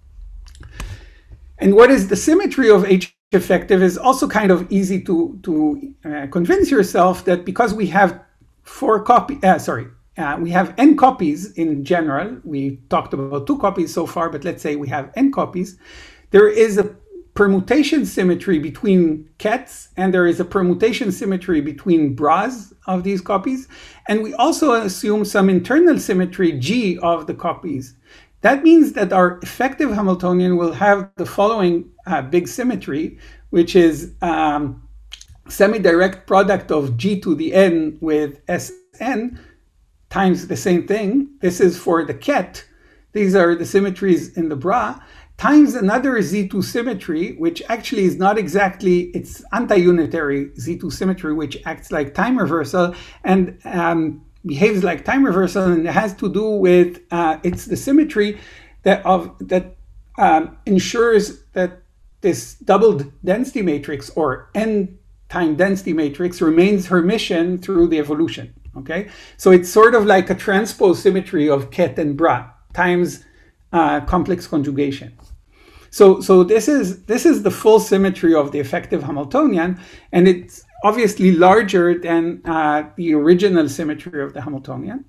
And what is the symmetry of H effective is also kind of easy to to uh, convince yourself that because we have Four copy, uh, sorry, uh, we have n copies in general. We talked about two copies so far, but let's say we have n copies. There is a permutation symmetry between kets, and there is a permutation symmetry between bras of these copies. And we also assume some internal symmetry G of the copies. That means that our effective Hamiltonian will have the following uh, big symmetry, which is um, semi-direct product of G to the n with Sn times the same thing. This is for the ket. These are the symmetries in the bra, times another Z two symmetry, which actually is not exactly, it's anti-unitary Z two symmetry, which acts like time reversal and um, behaves like time reversal, and it has to do with, uh, it's the symmetry that of that um, ensures that this doubled density matrix or n time density matrix remains Hermitian through the evolution, okay? So it's sort of like a transpose symmetry of ket and bra times uh, complex conjugation. So, so this is this is the full symmetry of the effective Hamiltonian, and it's obviously larger than uh, the original symmetry of the Hamiltonian.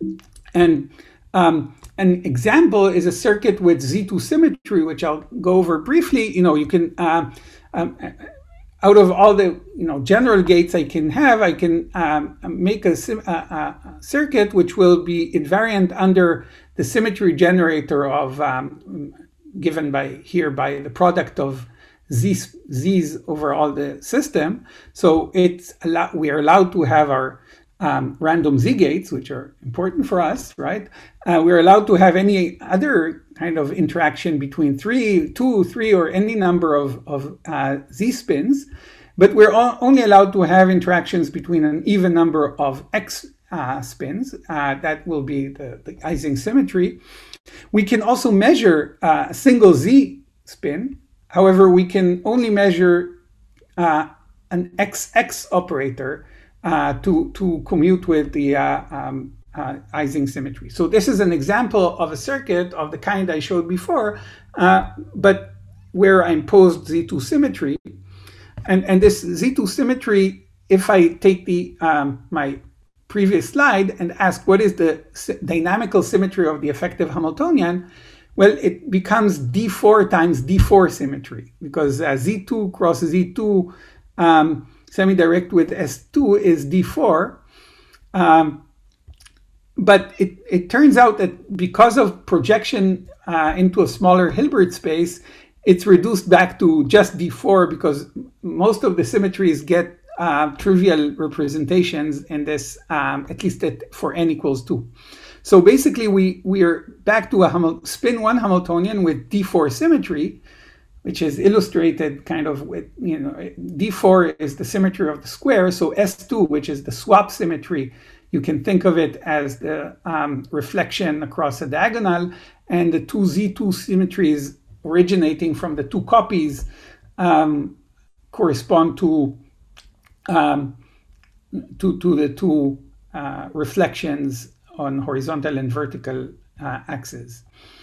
And um, an example is a circuit with Z two symmetry, which I'll go over briefly. You know, you can uh, um, out of all the you know general gates I can have, I can um, make a, a, a circuit which will be invariant under the symmetry generator of um, given by here by the product of z's, z's over all the system. So it's allow, we are allowed to have our um, random z gates, which are important for us, right? Uh, we're allowed to have any other kind of interaction between three, two, three, or any number of, of uh, z spins, but we're only allowed to have interactions between an even number of x uh, spins. Uh, that will be the, the Ising symmetry. We can also measure uh, a single z spin. However, we can only measure uh, an X X operator uh, to, to commute with the uh, um, uh, Ising symmetry. So this is an example of a circuit of the kind I showed before, uh, but where I imposed Z two symmetry. And, and this Z two symmetry, if I take the um, my previous slide and ask what is the dynamical symmetry of the effective Hamiltonian, well, it becomes D four times D four symmetry, because uh, Z two cross Z two um, semi-direct with S two is D four. Um, but it, it turns out that because of projection uh, into a smaller Hilbert space, it's reduced back to just D four, because most of the symmetries get uh, trivial representations in this, um, at least at, for n equals two. So basically, we, we are back to a Hamil spin one Hamiltonian with D four symmetry, which is illustrated kind of with, you know, D four is the symmetry of the square. So S two, which is the swap symmetry, you can think of it as the um, reflection across a diagonal, and the two Z two symmetries originating from the two copies um, correspond to, um, to, to the two uh, reflections on horizontal and vertical uh, axes.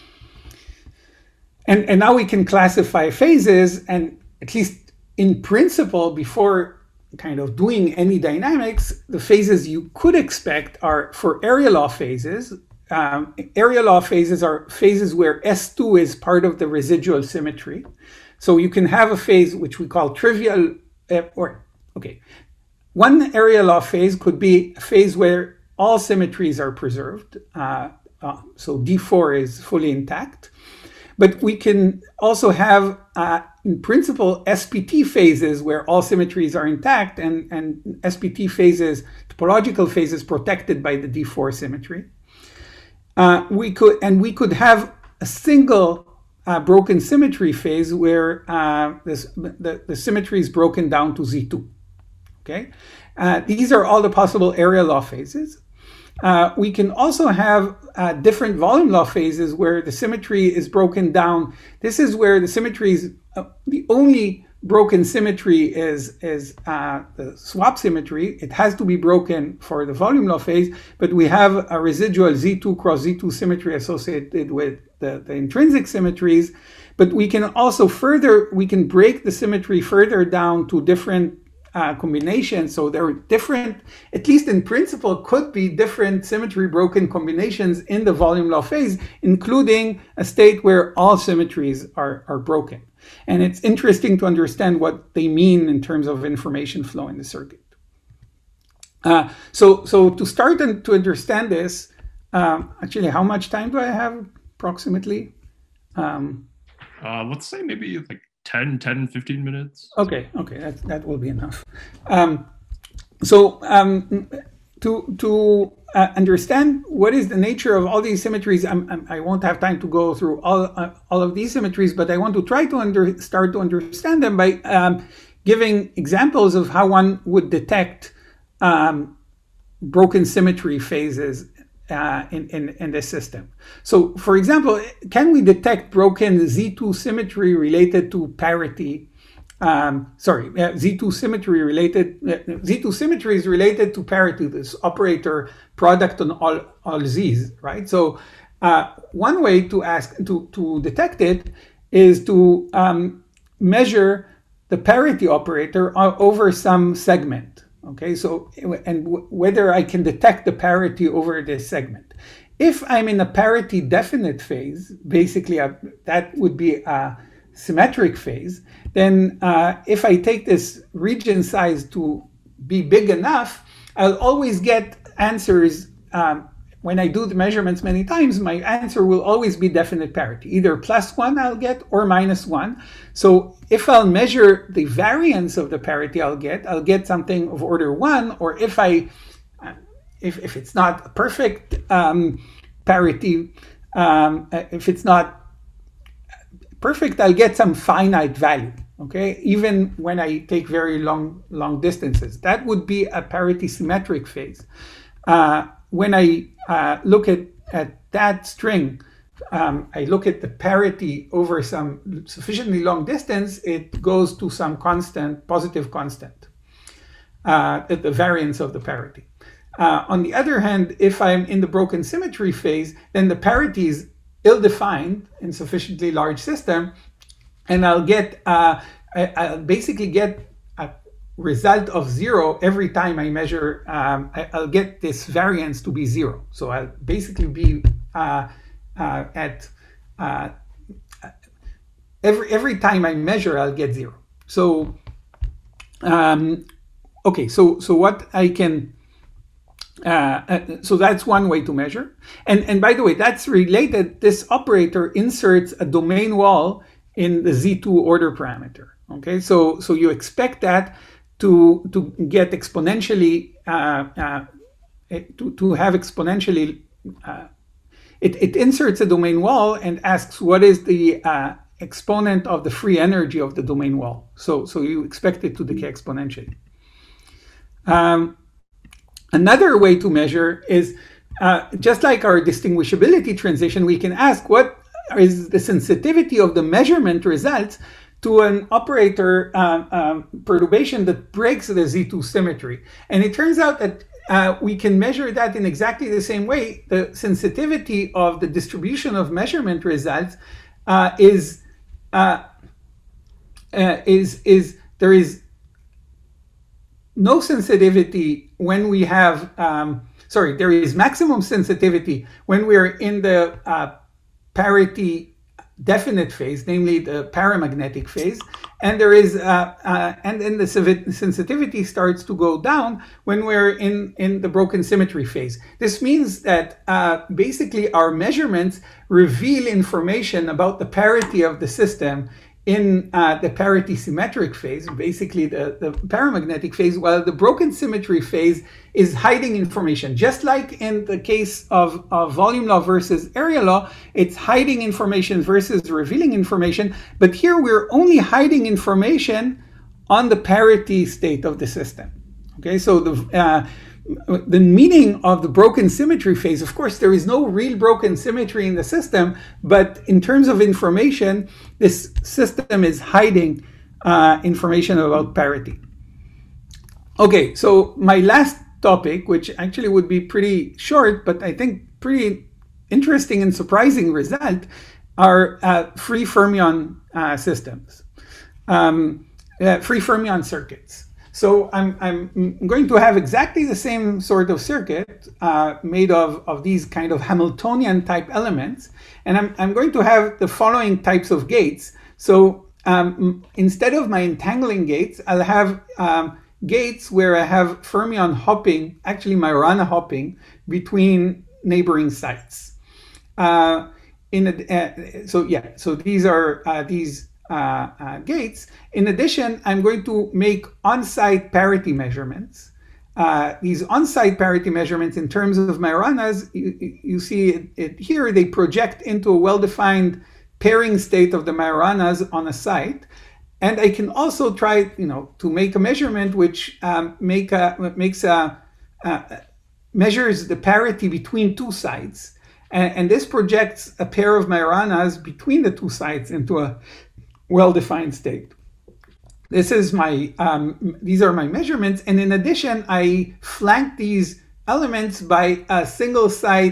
And, and now we can classify phases, and at least in principle, before kind of doing any dynamics, the phases you could expect are for area law phases. Um, area law phases are phases where S two is part of the residual symmetry. So you can have a phase which we call trivial, uh, or, okay. One area law phase could be a phase where all symmetries are preserved. Uh, uh, so D four is fully intact. But we can also have, uh, in principle, S P T phases where all symmetries are intact, and, and S P T phases, topological phases protected by the D four symmetry. Uh, we could, and we could have a single uh, broken symmetry phase where uh, this, the, the symmetry is broken down to Z two. Okay, uh, these are all the possible area law phases. Uh, we can also have uh, different volume law phases where the symmetry is broken down. This is where the symmetry is, uh, the only broken symmetry is, is uh, the swap symmetry. It has to be broken for the volume law phase, but we have a residual Z two cross Z two symmetry associated with the, the intrinsic symmetries. But we can also further, we can break the symmetry further down to different Uh, combinations. So there are different, at least in principle, could be different symmetry broken combinations in the volume law phase, including a state where all symmetries are, are broken. And it's interesting to understand what they mean in terms of information flow in the circuit. Uh, so, so to start and to understand this, um, actually, how much time do I have approximately? Um, uh, let's say maybe like ten, ten, fifteen minutes. Okay, okay, that, that will be enough. Um, so um, to, to uh, understand what is the nature of all these symmetries, I'm, I'm, I won't have time to go through all, uh, all of these symmetries, but I want to try to under, start to understand them by um, giving examples of how one would detect um, broken symmetry phases Uh, in, in, in this system. So, for example, can we detect broken Z two symmetry related to parity? Um, sorry, uh, Z two symmetry related, uh, Z two symmetry is related to parity, this operator product on all, all Z's, right? So, uh, one way to ask, to, to detect it is to um, measure the parity operator over some segment. Okay, so and w whether I can detect the parity over this segment. If I'm in a parity definite phase, basically a, that would be a symmetric phase, then uh, if I take this region size to be big enough, I'll always get answers. Um, when I do the measurements many times, my answer will always be definite parity. Either plus one I'll get or minus one. So if I'll measure the variance of the parity I'll get, I'll get something of order one, or if I If, if it's not a perfect um, parity, um, if it's not perfect, I'll get some finite value, okay? Even when I take very long, long distances. That would be a parity symmetric phase. Uh, when I uh, look at, at that string, um, I look at the parity over some sufficiently long distance, it goes to some constant, positive constant, uh, at the variance of the parity. Uh, on the other hand, if I'm in the broken symmetry phase, then the parity is ill-defined in sufficiently large system, and I'll get, uh, I, I'll basically get a result of zero every time I measure. Um, I, I'll get this variance to be zero. So I'll basically be uh, uh, at uh, every every time I measure, I'll get zero. So um, okay, so so what I can. Uh, uh, so that's one way to measure. And, and by the way, that's related. This operator inserts a domain wall in the Z two order parameter. Okay, so, so you expect that to, to get exponentially, uh, uh, to, to have exponentially, uh, it, it inserts a domain wall and asks what is the uh, exponent of the free energy of the domain wall. So, so you expect it to decay exponentially. Um, Another way to measure is, uh, just like our distinguishability transition, we can ask what is the sensitivity of the measurement results to an operator uh, um, perturbation that breaks the Z two symmetry. And it turns out that uh, we can measure that in exactly the same way. The sensitivity of the distribution of measurement results uh, is, uh, uh, is, is, there is no sensitivity when we have, um, sorry, there is maximum sensitivity when we're in the uh, parity definite phase, namely the paramagnetic phase, and there is, uh, uh, and then the sensitivity starts to go down when we're in, in the broken symmetry phase. This means that uh, basically our measurements reveal information about the parity of the system in uh, the parity symmetric phase, basically the, the paramagnetic phase, while the broken symmetry phase is hiding information. Just like in the case of, of volume law versus area law, it's hiding information versus revealing information. But here we're only hiding information on the parity state of the system. Okay, so the uh, the meaning of the broken symmetry phase, of course, there is no real broken symmetry in the system, but in terms of information, this system is hiding uh, information about parity. Okay, so my last topic, which actually would be pretty short, but I think pretty interesting and surprising result, are uh, free fermion uh, systems, um, uh, free fermion circuits. So I'm, I'm going to have exactly the same sort of circuit uh, made of, of these kind of Hamiltonian type elements. And I'm, I'm going to have the following types of gates. So um, instead of my entangling gates, I'll have um, gates where I have fermion hopping, actually Majorana hopping, between neighboring sites. Uh, in a, uh, so yeah, so these are uh, these Uh, uh, gates. In addition, I'm going to make on-site parity measurements. Uh, these on-site parity measurements in terms of Majoranas, you, you see it, it here, they project into a well-defined pairing state of the Majoranas on a site. And I can also try, you know, to make a measurement which um, make a, makes a, uh, measures the parity between two sites. And, and this projects a pair of Majoranas between the two sites into a well-defined state. This is my, um, these are my measurements. And in addition, I flank these elements by a single site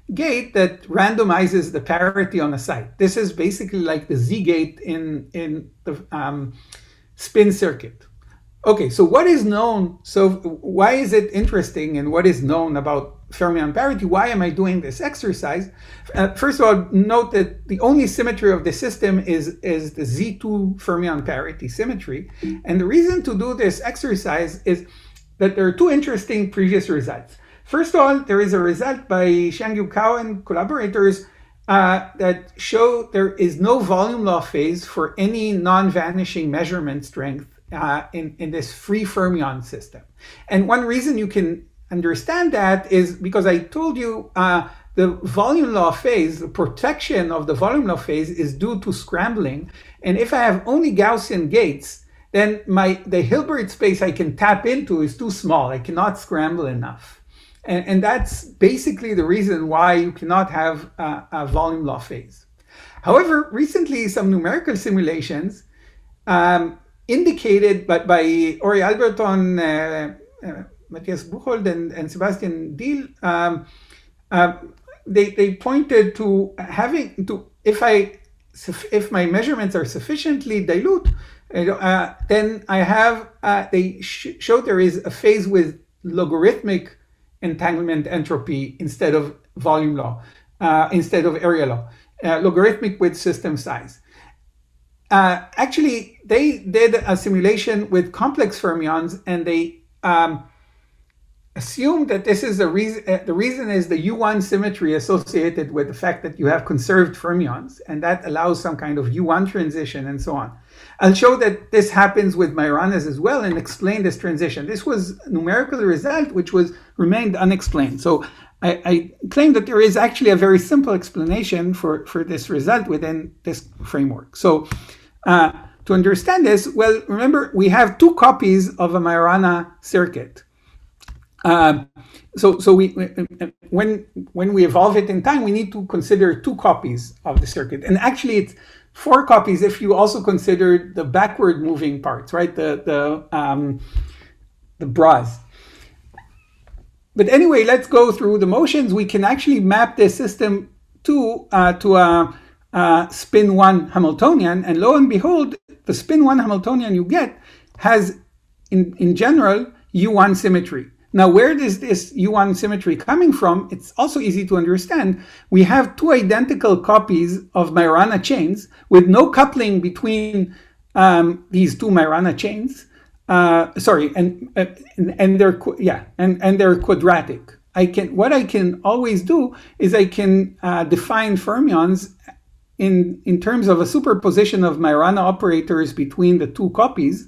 gate that randomizes the parity on a site. This is basically like the Z gate in, in the um, spin circuit. Okay, so what is known? So why is it interesting, and what is known about fermion parity? Why am I doing this exercise? Uh, first of all, note that the only symmetry of the system is, is the Z two fermion parity symmetry. And the reason to do this exercise is that there are two interesting previous results. First of all, there is a result by Xiangyu Cao and collaborators uh, that show there is no volume law phase for any non-vanishing measurement strength uh, in, in this free fermion system. And one reason you can understand that is because I told you uh, the volume law phase, the protection of the volume law phase is due to scrambling. And if I have only Gaussian gates, then my the Hilbert space I can tap into is too small. I cannot scramble enough. And, and that's basically the reason why you cannot have uh, a volume law phase. However, recently some numerical simulations um, indicated, but by Ori Alberton, uh, uh, Matthias Buchholz, and, and Sebastian Diehl, um, uh, they, they pointed to having to, if I, if my measurements are sufficiently dilute, uh, then I have, uh, they sh showed there is a phase with logarithmic entanglement entropy instead of volume law, uh, instead of area law, uh, logarithmic with system size. Uh, actually, they did a simulation with complex fermions, and they um, assumed that this is the reason. Uh, the reason is the U one symmetry associated with the fact that you have conserved fermions, and that allows some kind of U one transition and so on. I'll show that this happens with Majoranas as well and explain this transition. This was a numerical result which was remained unexplained. So I, I claim that there is actually a very simple explanation for, for this result within this framework. So uh, to understand this, well, remember, we have two copies of a Majorana circuit. Uh, so so we when when we evolve it in time, we need to consider two copies of the circuit. And actually, it's four copies if you also consider the backward moving parts, right? The the um, the bras. But anyway, let's go through the motions. We can actually map this system to uh, to a, a spin one Hamiltonian, and lo and behold, the spin one Hamiltonian you get has, in in general, U one symmetry. Now, where is this U one symmetry coming from? It's also easy to understand. We have two identical copies of Majorana chains with no coupling between um, these two Majorana chains. Uh, sorry, and, uh, and and they're yeah, and and they're quadratic. I can what I can always do is I can uh, define fermions in in terms of a superposition of Majorana operators between the two copies.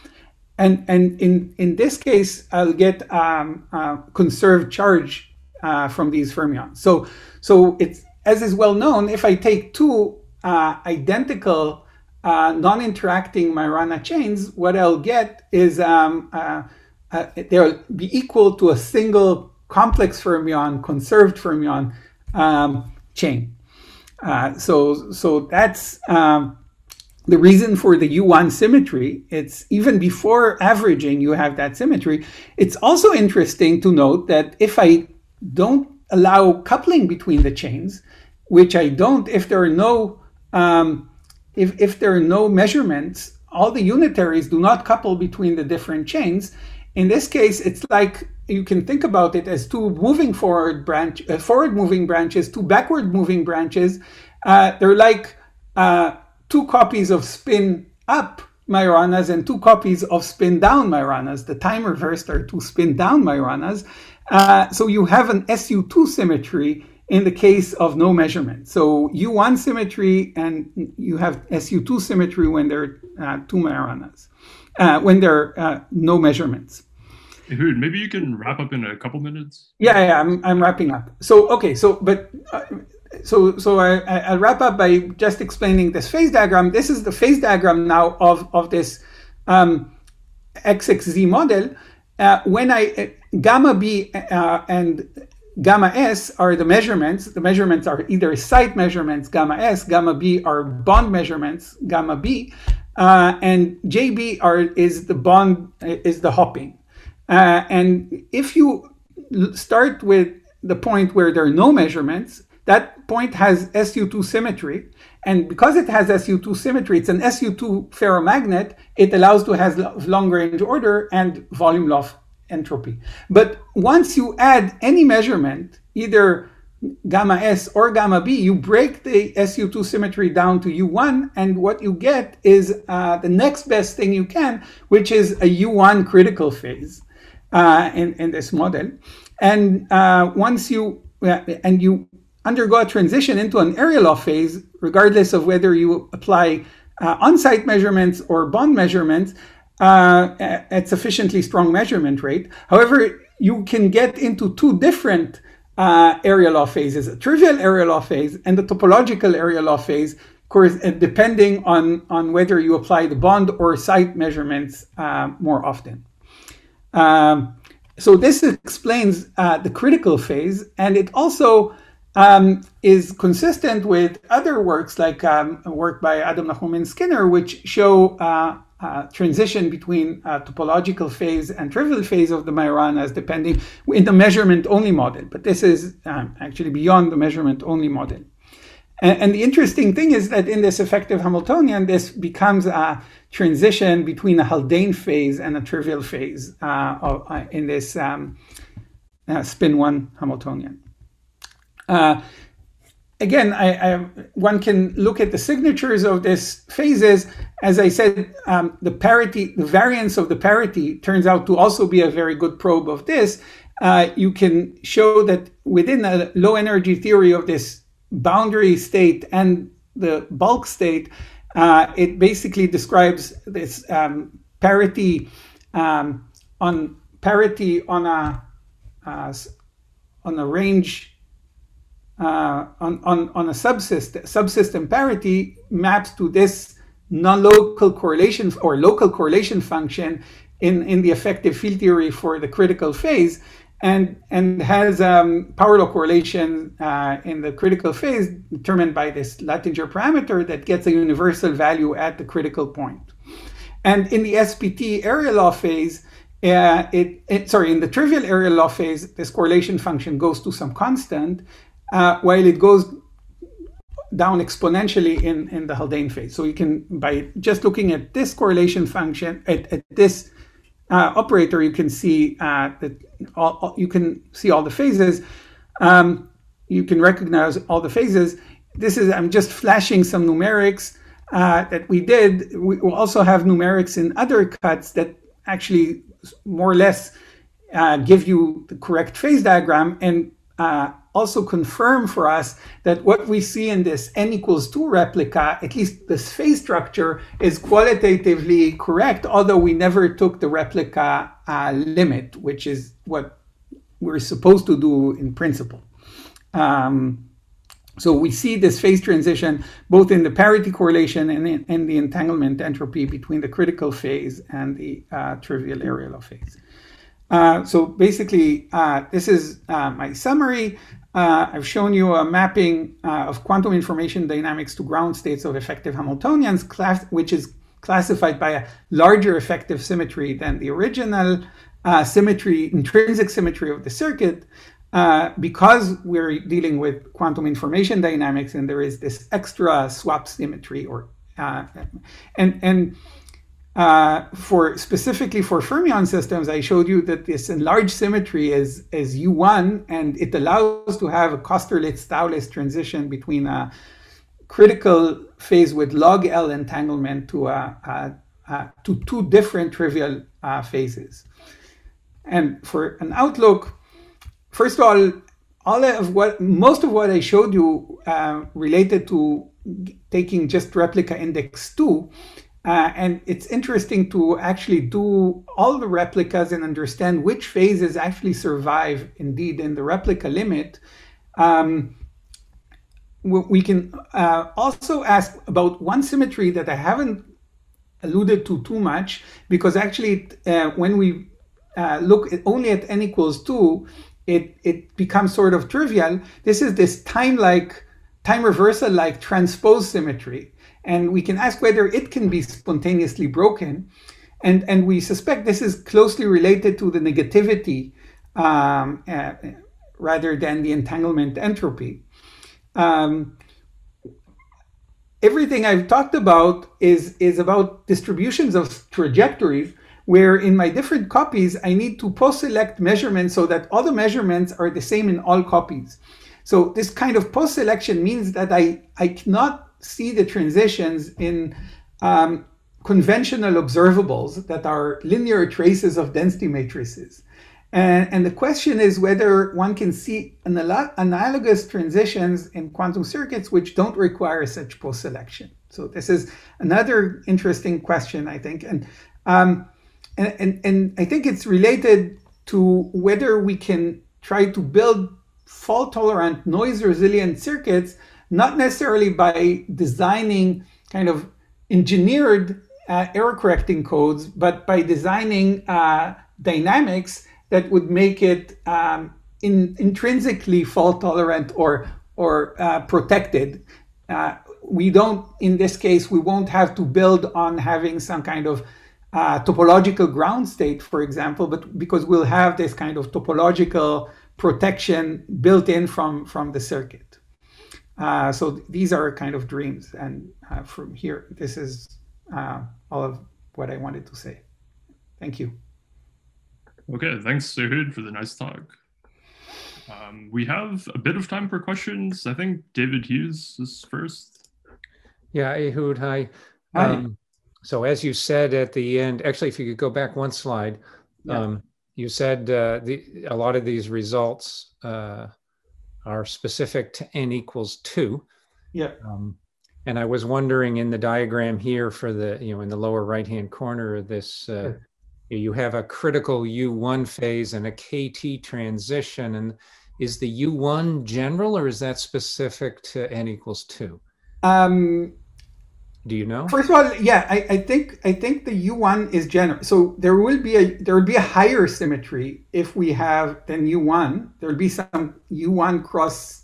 And, and in, in this case, I'll get um, uh, conserved charge uh, from these fermions. So, so it's, as is well known, if I take two uh, identical uh, non-interacting Majorana chains, what I'll get is um, uh, uh, they'll be equal to a single complex fermion, conserved fermion um, chain. Uh, so, so that's um, the reason for the U one symmetry. It's even before averaging, you have that symmetry. It's also interesting to note that if I don't allow coupling between the chains, which I don't if there are no um, if, if there are no measurements, all the unitaries do not couple between the different chains. In this case, it's like you can think about it as two moving forward branch, uh, forward moving branches, two backward moving branches. Uh, they're like uh, two copies of spin up Majoranas and two copies of spin down Majoranas. The time reversed are two spin down Majoranas. Uh, so you have an S U two symmetry in the case of no measurement. So U one symmetry, and you have S U two symmetry when there are uh, two Majoranas, uh, when there are uh, no measurements. Ehud, maybe you can wrap up in a couple minutes. Yeah, yeah, I'm, I'm wrapping up. So, okay, so, but, uh, so, so I, I'll wrap up by just explaining this phase diagram. This is the phase diagram now of, of this um, X X Z model. Uh, when I, uh, gamma B uh, and gamma S are the measurements. The measurements are either site measurements, gamma S, gamma B are bond measurements, gamma B, uh, and J B are, is the bond, is the hopping. Uh, and if you start with the point where there are no measurements. That point has S U two symmetry. And because it has S U two symmetry, it's an S U two ferromagnet, it allows to have long range order and volume law of entropy. But once you add any measurement, either gamma S or gamma B, you break the S U two symmetry down to U one, and what you get is uh, the next best thing you can, which is a U one critical phase uh, in, in this model. And uh, once you, uh, and you undergo a transition into an area law phase, regardless of whether you apply uh, on-site measurements or bond measurements, uh, at sufficiently strong measurement rate. However, you can get into two different uh, area law phases, a trivial area law phase and the topological area law phase, of course, depending on, on whether you apply the bond or site measurements uh, more often. Um, so this explains uh, the critical phase, and it also Um, is consistent with other works like um, work by Adam Nahum and Skinner, which show uh, uh, transition between uh, topological phase and trivial phase of the Majoranas depending in the measurement only model. But this is um, actually beyond the measurement only model. And, and the interesting thing is that in this effective Hamiltonian, this becomes a transition between a Haldane phase and a trivial phase uh, of, uh, in this um, uh, spin one Hamiltonian. Uh, again, I, I, one can look at the signatures of these phases. As I said, um, the parity, the variance of the parity turns out to also be a very good probe of this. Uh, you can show that within a low energy theory of this boundary state and the bulk state, uh, it basically describes this um, parity um, on parity on a uh, on a range. Uh, on, on, on a subsystem, subsystem parity maps to this non-local correlation or local correlation function in, in the effective field theory for the critical phase, and, and has um, power law correlation uh, in the critical phase determined by this Luttinger parameter that gets a universal value at the critical point. And in the S P T area law phase, uh, it, it sorry, in the trivial area law phase, this correlation function goes to some constant, Uh, while it goes down exponentially in, in the Haldane phase. So you can, by just looking at this correlation function, at, at this uh, operator, you can see uh, that all, all, you can see all the phases. Um, you can recognize all the phases. This is, I'm just flashing some numerics uh, that we did. We will also have numerics in other cuts that actually more or less uh, give you the correct phase diagram, and uh, also confirm for us that what we see in this n equals two replica, at least this phase structure, is qualitatively correct, although we never took the replica uh, limit, which is what we're supposed to do in principle. Um, so we see this phase transition both in the parity correlation and in, in the entanglement entropy between the critical phase and the uh, trivial area law phase. Uh, so basically, uh, this is uh, my summary. Uh, I've shown you a mapping uh, of quantum information dynamics to ground states of effective Hamiltonians, class, which is classified by a larger effective symmetry than the original uh, symmetry, intrinsic symmetry of the circuit, uh, because we're dealing with quantum information dynamics, and there is this extra swap symmetry, or uh, and and. Uh, for specifically for fermion systems, I showed you that this enlarged symmetry is, is U one, and it allows to have a Kosterlitz-Thouless transition between a critical phase with log L entanglement to a, a, a to two different trivial uh, phases. And for an outlook, first of all, all of what most of what I showed you uh, related to taking just replica index two. Uh, and it's interesting to actually do all the replicas and understand which phases actually survive indeed in the replica limit. Um, we can uh, also ask about one symmetry that I haven't alluded to too much, because actually uh, when we uh, look at only at n equals two, it, it becomes sort of trivial. This is this time-like, time reversal-like transpose symmetry. And we can ask whether it can be spontaneously broken. And, and we suspect this is closely related to the negativity um, uh, rather than the entanglement entropy. Um, everything I've talked about is, is about distributions of trajectories, where in my different copies, I need to post-select measurements so that all the measurements are the same in all copies. So this kind of post-selection means that I, I cannot see the transitions in um, conventional observables that are linear traces of density matrices. And, and the question is whether one can see anal analogous transitions in quantum circuits which don't require such post-selection. So this is another interesting question, I think. And, um, and, and, and I think it's related to whether we can try to build fault-tolerant, noise-resilient circuits, not necessarily by designing kind of engineered uh, error-correcting codes, but by designing uh, dynamics that would make it um, in, intrinsically fault-tolerant or, or uh, protected. Uh, we don't, in this case, we won't have to build on having some kind of uh, topological ground state, for example, but because we'll have this kind of topological protection built in from, from the circuit. Uh, so th these are kind of dreams. And uh, from here, this is uh, all of what I wanted to say. Thank you. Okay, thanks, Ehud, for the nice talk. Um, we have a bit of time for questions. I think David Hughes is first. Yeah, Ehud, hi. Hi. Um, so as you said at the end, actually, if you could go back one slide, Yeah. um, you said uh, the, a lot of these results uh, are specific to n equals two. Yeah. Um, and I was wondering in the diagram here for the, you know, in the lower right-hand corner of this, uh, Sure. you have a critical U one phase and a K T transition. And is the U one general or is that specific to n equals two? Um, Do you know? First of all, yeah, I, I think I think the U one is general. So there will be a there will be a higher symmetry if we have than U one. There will be some U one cross.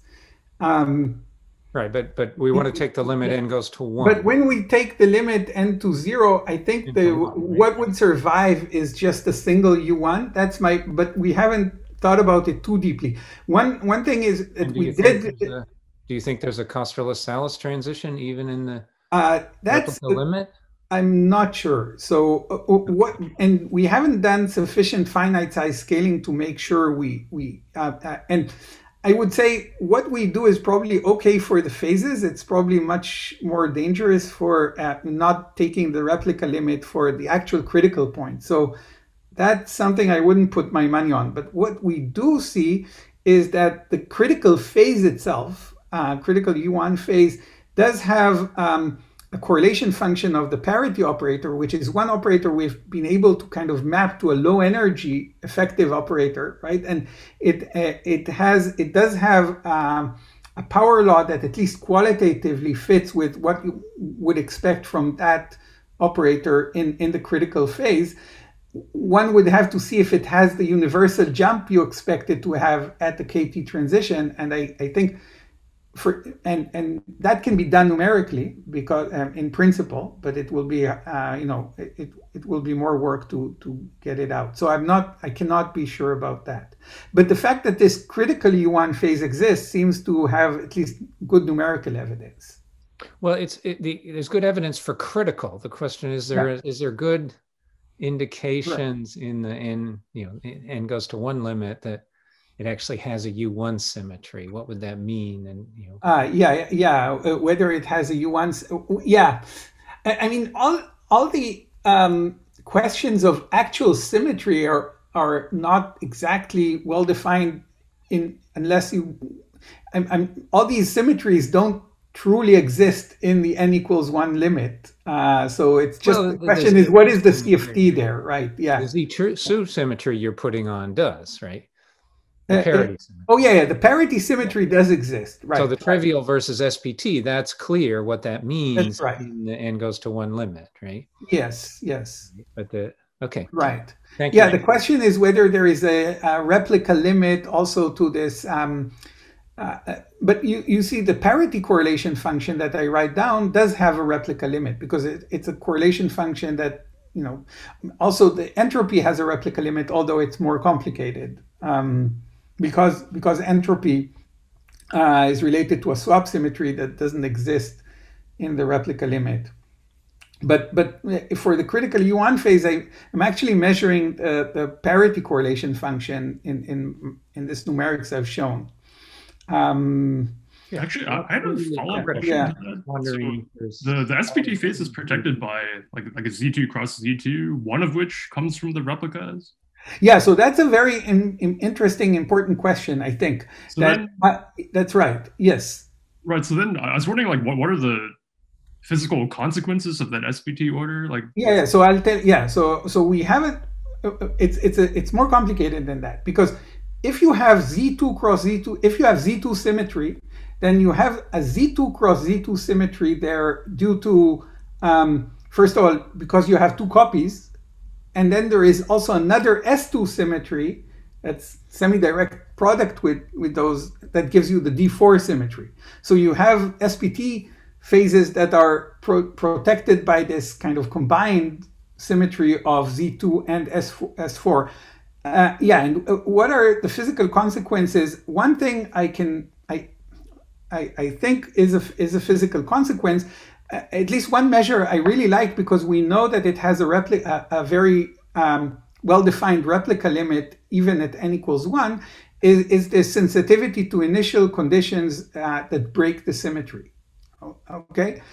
Um, Right, but but we want to take the limit n goes to one. but when we take the limit n to zero, I think N the to one, right? what would survive is just a single U one. That's my. But we haven't thought about it too deeply. One one thing is that And do we you think did. there's a- do you think there's a Kosterlitz-Salas transition even in the Uh, that's the limit? I'm not sure. So uh, uh, what, and we haven't done sufficient finite size scaling to make sure we, we uh, uh, and I would say what we do is probably okay for the phases. It's probably much more dangerous for uh, not taking the replica limit for the actual critical point. So that's something I wouldn't put my money on. But what we do see is that the critical phase itself, uh, critical U one phase, does have um, a correlation function of the parity operator, which is one operator we've been able to kind of map to a low energy effective operator, right? And it uh, it has it does have um, a power law that at least qualitatively fits with what you would expect from that operator in in the critical phase. One would have to see if it has the universal jump you expect it to have at the K T transition, and I I think. For, and and that can be done numerically because um, in principle, but it will be uh, you know it, it it will be more work to to get it out. So I'm not I cannot be sure about that. But the fact that this critical U one phase exists seems to have at least good numerical evidence. Well, it's it, the, there's good evidence for critical. The question is there Yeah. is there good indications right. in the n you know n goes to one limit that it actually has a U one symmetry. What would that mean? And you know, uh, yeah, yeah, uh, whether it has a U one, yeah. I, I mean, all all the um, questions of actual symmetry are are not exactly well defined in unless you. I'm, I'm, all these symmetries don't truly exist in the n equals one limit. Uh, so it's just well, the question is what is the C F T there, right? Yeah. The Z symmetry you're putting on does, right? The parity symmetry. Oh yeah, yeah, the parity symmetry does exist, right? So the trivial versus S P T, that's clear what that means. That's right. In the n goes to one limit, right? Yes, yes. But the okay. Right. Thank yeah, you. the question is whether there is a, a replica limit also to this. Um, uh, but you you see the parity correlation function that I write down does have a replica limit because it, it's a correlation function that you know. Also, the entropy has a replica limit, although it's more complicated. Um, because because entropy uh, is related to a swap symmetry that doesn't exist in the replica limit. But but for the critical U one phase, I, I'm actually measuring the, the parity correlation function in, in, in this numerics I've shown. Um, yeah, actually, I, I had a follow-up question yeah. to that. So the, the S P T phase is protected by like, like a Z two cross Z two, one of which comes from the replicas? Yeah, so that's a very in, in interesting, important question, I think. So that, then, uh, that's right, yes. Right, so then I was wondering, like, what, what are the physical consequences of that S P T order? Like, yeah, yeah. So I'll tell. Yeah. So so we haven't. It's it's a it's more complicated than that, because if you have Z two cross Z two, if you have Z two symmetry, then you have a Z two cross Z two symmetry there due to um, first of all, because you have two copies, and then there is also another S two symmetry that's semi-direct product with with those that gives you the D four symmetry. So you have S P T phases that are pro protected by this kind of combined symmetry of Z two and S four. Uh, yeah, and what are the physical consequences? One thing I can, I, I, I think is a, is a physical consequence, uh, at least one measure I really like, because we know that it has a, replica, a, a very um, well-defined replica limit, even at n equals one, is, is the sensitivity to initial conditions uh, that break the symmetry. Okay,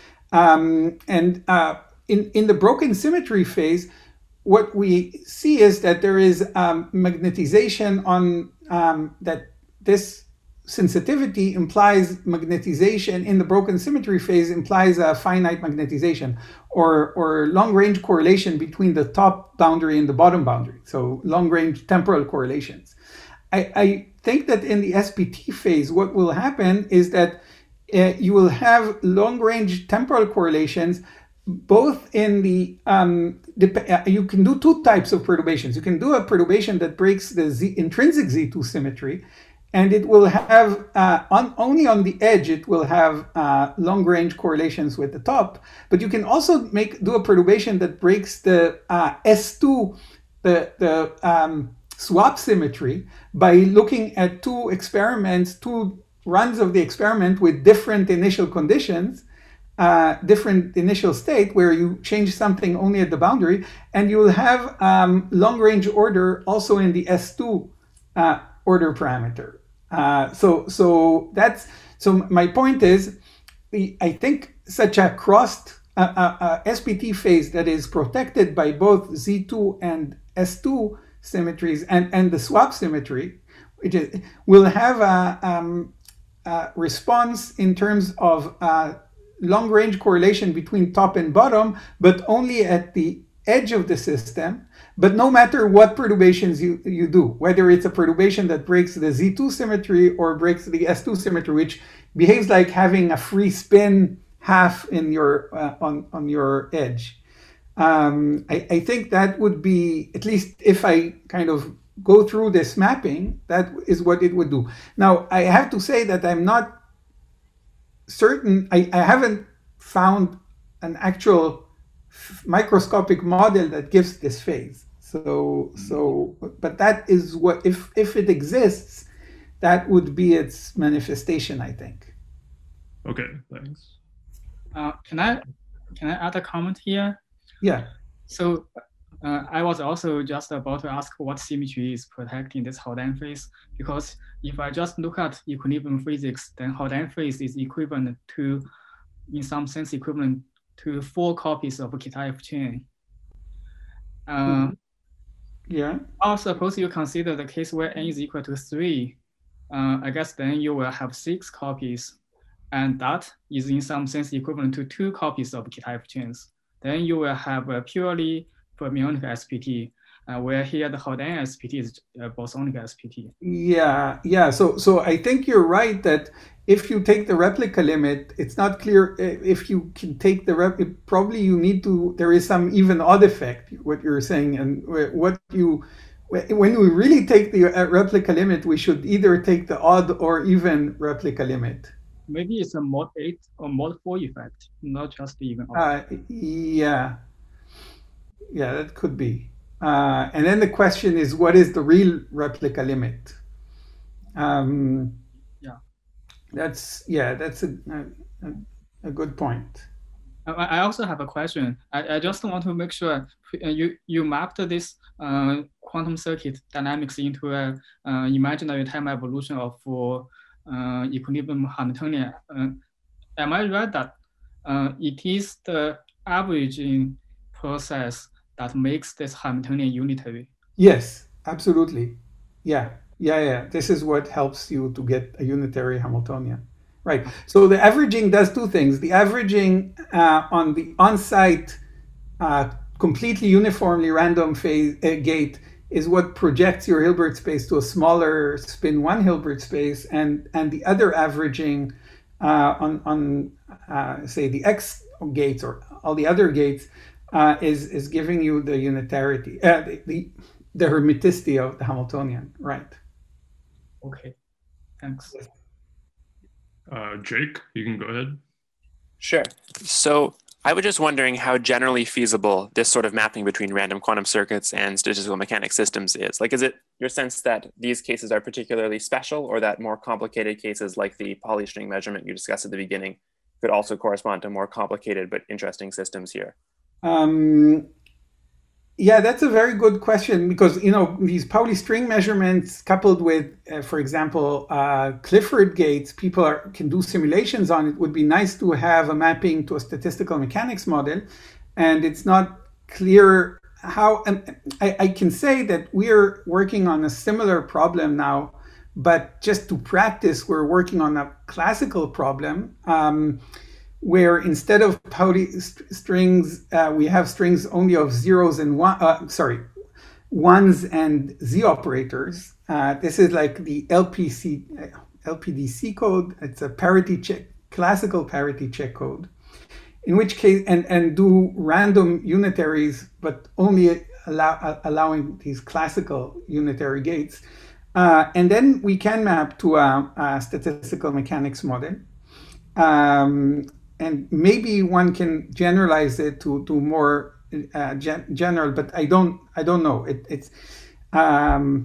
um, and uh, in in the broken symmetry phase, what we see is that there is um, magnetization on um, that. This sensitivity implies magnetization in the broken symmetry phase implies a finite magnetization, or or long range correlation between the top boundary and the bottom boundary. So long range temporal correlations. I, I think that in the S P T phase, what will happen is that Uh, you will have long-range temporal correlations, both in the, um, the uh, you can do two types of perturbations. You can do a perturbation that breaks the Z, intrinsic Z two symmetry, and it will have, uh, on, only on the edge, it will have uh, long-range correlations with the top. But you can also make do a perturbation that breaks the uh, S two, the, the um, swap symmetry, by looking at two experiments, two runs of the experiment with different initial conditions, uh, different initial state, where you change something only at the boundary, and you will have um, long-range order also in the S two uh, order parameter. Uh, so, so that's so. My point is, the, I think such a crossed uh, uh, uh, S P T phase that is protected by both Z two and S two symmetries and and the swap symmetry, which is, will have a um, Uh, response in terms of uh, long-range correlation between top and bottom, but only at the edge of the system. But no matter what perturbations you, you do, whether it's a perturbation that breaks the Z two symmetry or breaks the S two symmetry, which behaves like having a free spin half in your uh, on, on your edge. Um, I, I think that would be, at least if I kind of go through this mapping, that is what it would do. Now, I have to say that I'm not certain, I, I haven't found an actual microscopic model that gives this phase. So, so, but that is what, if, if it exists, that would be its manifestation, I think. Okay, thanks. Uh, can I, can I add a comment here? Yeah. So, Uh, I was also just about to ask what symmetry is protecting this Haldane phase, because if I just look at equilibrium physics, then Haldane phase is equivalent to, in some sense, equivalent to four copies of Kitaev chain. Uh, yeah. Now, suppose you consider the case where n is equal to three. Uh, I guess then you will have six copies, and that is in some sense equivalent to two copies of Kitaev chains. Then you will have a purely fermionic S P T, uh, where here the Haldane S P T is uh, bosonic S P T. Yeah, yeah. So, so I think you're right that if you take the replica limit, it's not clear if you can take the rep. Probably you need to. There is some even odd effect. What you're saying, and what you, when we really take the replica limit, we should either take the odd or even replica limit. Maybe it's a mod eight or mod four effect, not just even odd. Uh, yeah. Yeah, that could be. Uh, and then the question is, what is the real replica limit? Um, Yeah. That's yeah. That's a a, a good point. I also have a question. I, I just want to make sure you, you mapped this uh, quantum circuit dynamics into an uh, imaginary time evolution of uh, equilibrium Hamiltonian. Uh, am I right that uh, it is the averaging process that makes this Hamiltonian unitary? Yes, absolutely. Yeah, yeah, yeah. This is what helps you to get a unitary Hamiltonian. Right. So the averaging does two things. The averaging uh, on the on-site uh, completely uniformly random phase uh, gate is what projects your Hilbert space to a smaller spin one Hilbert space, and and the other averaging uh, on on uh, say the X gates or all the other gates uh, is is giving you the unitarity, uh, the, the the hermiticity of the Hamiltonian. Right. Okay. Thanks. Uh, Jake, you can go ahead. Sure. So I was just wondering how generally feasible this sort of mapping between random quantum circuits and statistical mechanics systems is. Like, is it your sense that these cases are particularly special, or that more complicated cases like the polystring measurement you discussed at the beginning could also correspond to more complicated but interesting systems here? Um, Yeah, that's a very good question, because, you know, these Pauli string measurements coupled with, uh, for example, uh, Clifford gates, people are, can do simulations on. It would be nice to have a mapping to a statistical mechanics model. And it's not clear how, and I, I can say that we're working on a similar problem now, but just to practice, we're working on a classical problem. Um, where instead of Pauli st strings, uh, we have strings only of zeros and one, uh, sorry, ones and Z operators. Uh, this is like the L P C, uh, L P D C code. It's a parity check, classical parity check code, in which case, and, and do random unitaries, but only allow, uh, allowing these classical unitary gates. Uh, and then we can map to a, a statistical mechanics model. Um, And maybe one can generalize it to to more uh, gen general, but I don't I don't know. It, it's um,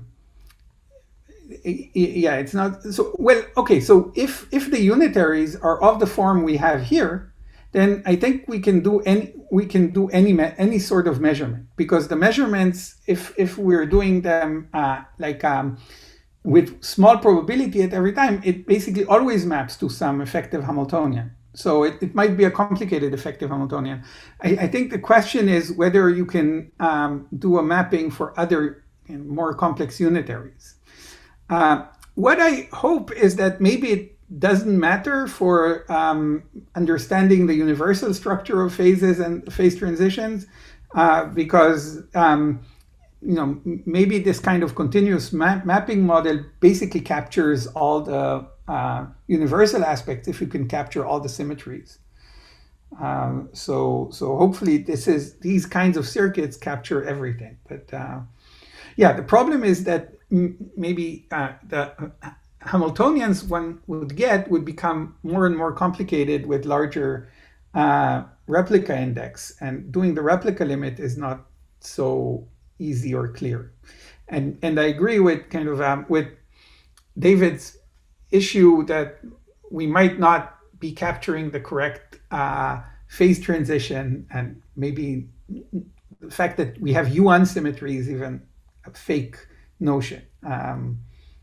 it, yeah, it's not so well. Okay, so if if the unitaries are of the form we have here, then I think we can do any we can do any any sort of measurement, because the measurements, if if we're doing them uh, like um, with small probability at every time, it basically always maps to some effective Hamiltonian. So it, it might be a complicated effective Hamiltonian. I, I think the question is whether you can um, do a mapping for other, you know, more complex unitaries. Uh, what I hope is that maybe it doesn't matter for um, understanding the universal structure of phases and phase transitions, uh, because um, you know, maybe this kind of continuous map mapping model basically captures all the uh, universal aspects if you can capture all the symmetries. Um, so, so hopefully this is these kinds of circuits capture everything. But uh, yeah, the problem is that m maybe uh, the Hamiltonians one would get would become more and more complicated with larger uh, replica index, and doing the replica limit is not so easy or clear. And and I agree with kind of um, with David's issue that we might not be capturing the correct uh, phase transition, and maybe the fact that we have U one symmetry is even a fake notion. Um,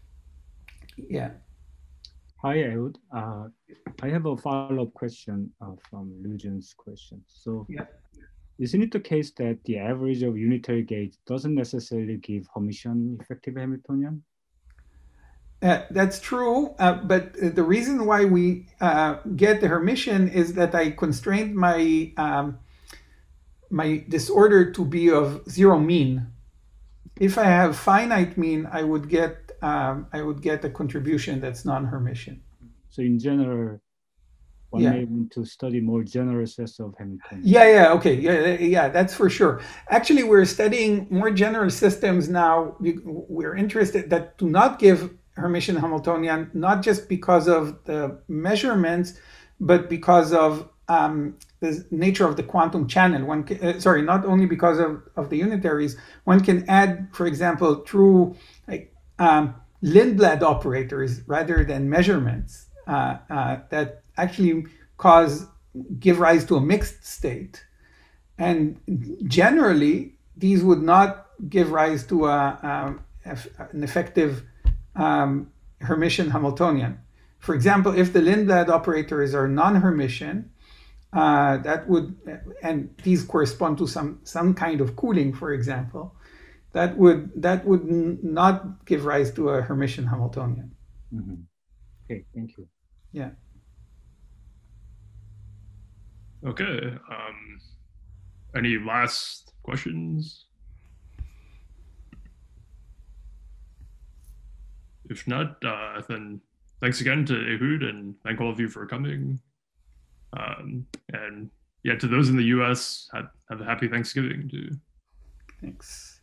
yeah. Hi, Ehud. Uh, I have a follow-up question uh, from Lujan's question. So, yeah. Isn't it the case that the average of unitary gates doesn't necessarily give Hermitian effective Hamiltonian? Uh, that's true, uh, but the reason why we uh, get the Hermitian is that I constrained my um, my disorder to be of zero mean. If I have finite mean, I would get um, I would get a contribution that's non-Hermitian. So in general, one yeah. may want to study more general sets of Hamiltonian. Yeah, yeah, okay, yeah, yeah, that's for sure. Actually, we're studying more general systems now. We're interested that do not give Hermitian Hamiltonian, not just because of the measurements, but because of um, the nature of the quantum channel. One can, uh, sorry, not only because of, of the unitaries. One can add, for example, true like um, Lindblad operators rather than measurements uh, uh, that actually cause give rise to a mixed state. And generally, these would not give rise to a, a, an effective um, Hermitian Hamiltonian. For example, if the Lindblad operators are non-Hermitian, uh, that would, and these correspond to some some kind of cooling, for example, that would that would not give rise to a Hermitian Hamiltonian. Mm-hmm. Okay, thank you. Yeah. Okay. Um, any last questions? If not, uh, then thanks again to Ehud, and thank all of you for coming. Um, and yeah, to those in the U S, have, have a happy Thanksgiving too. Thanks.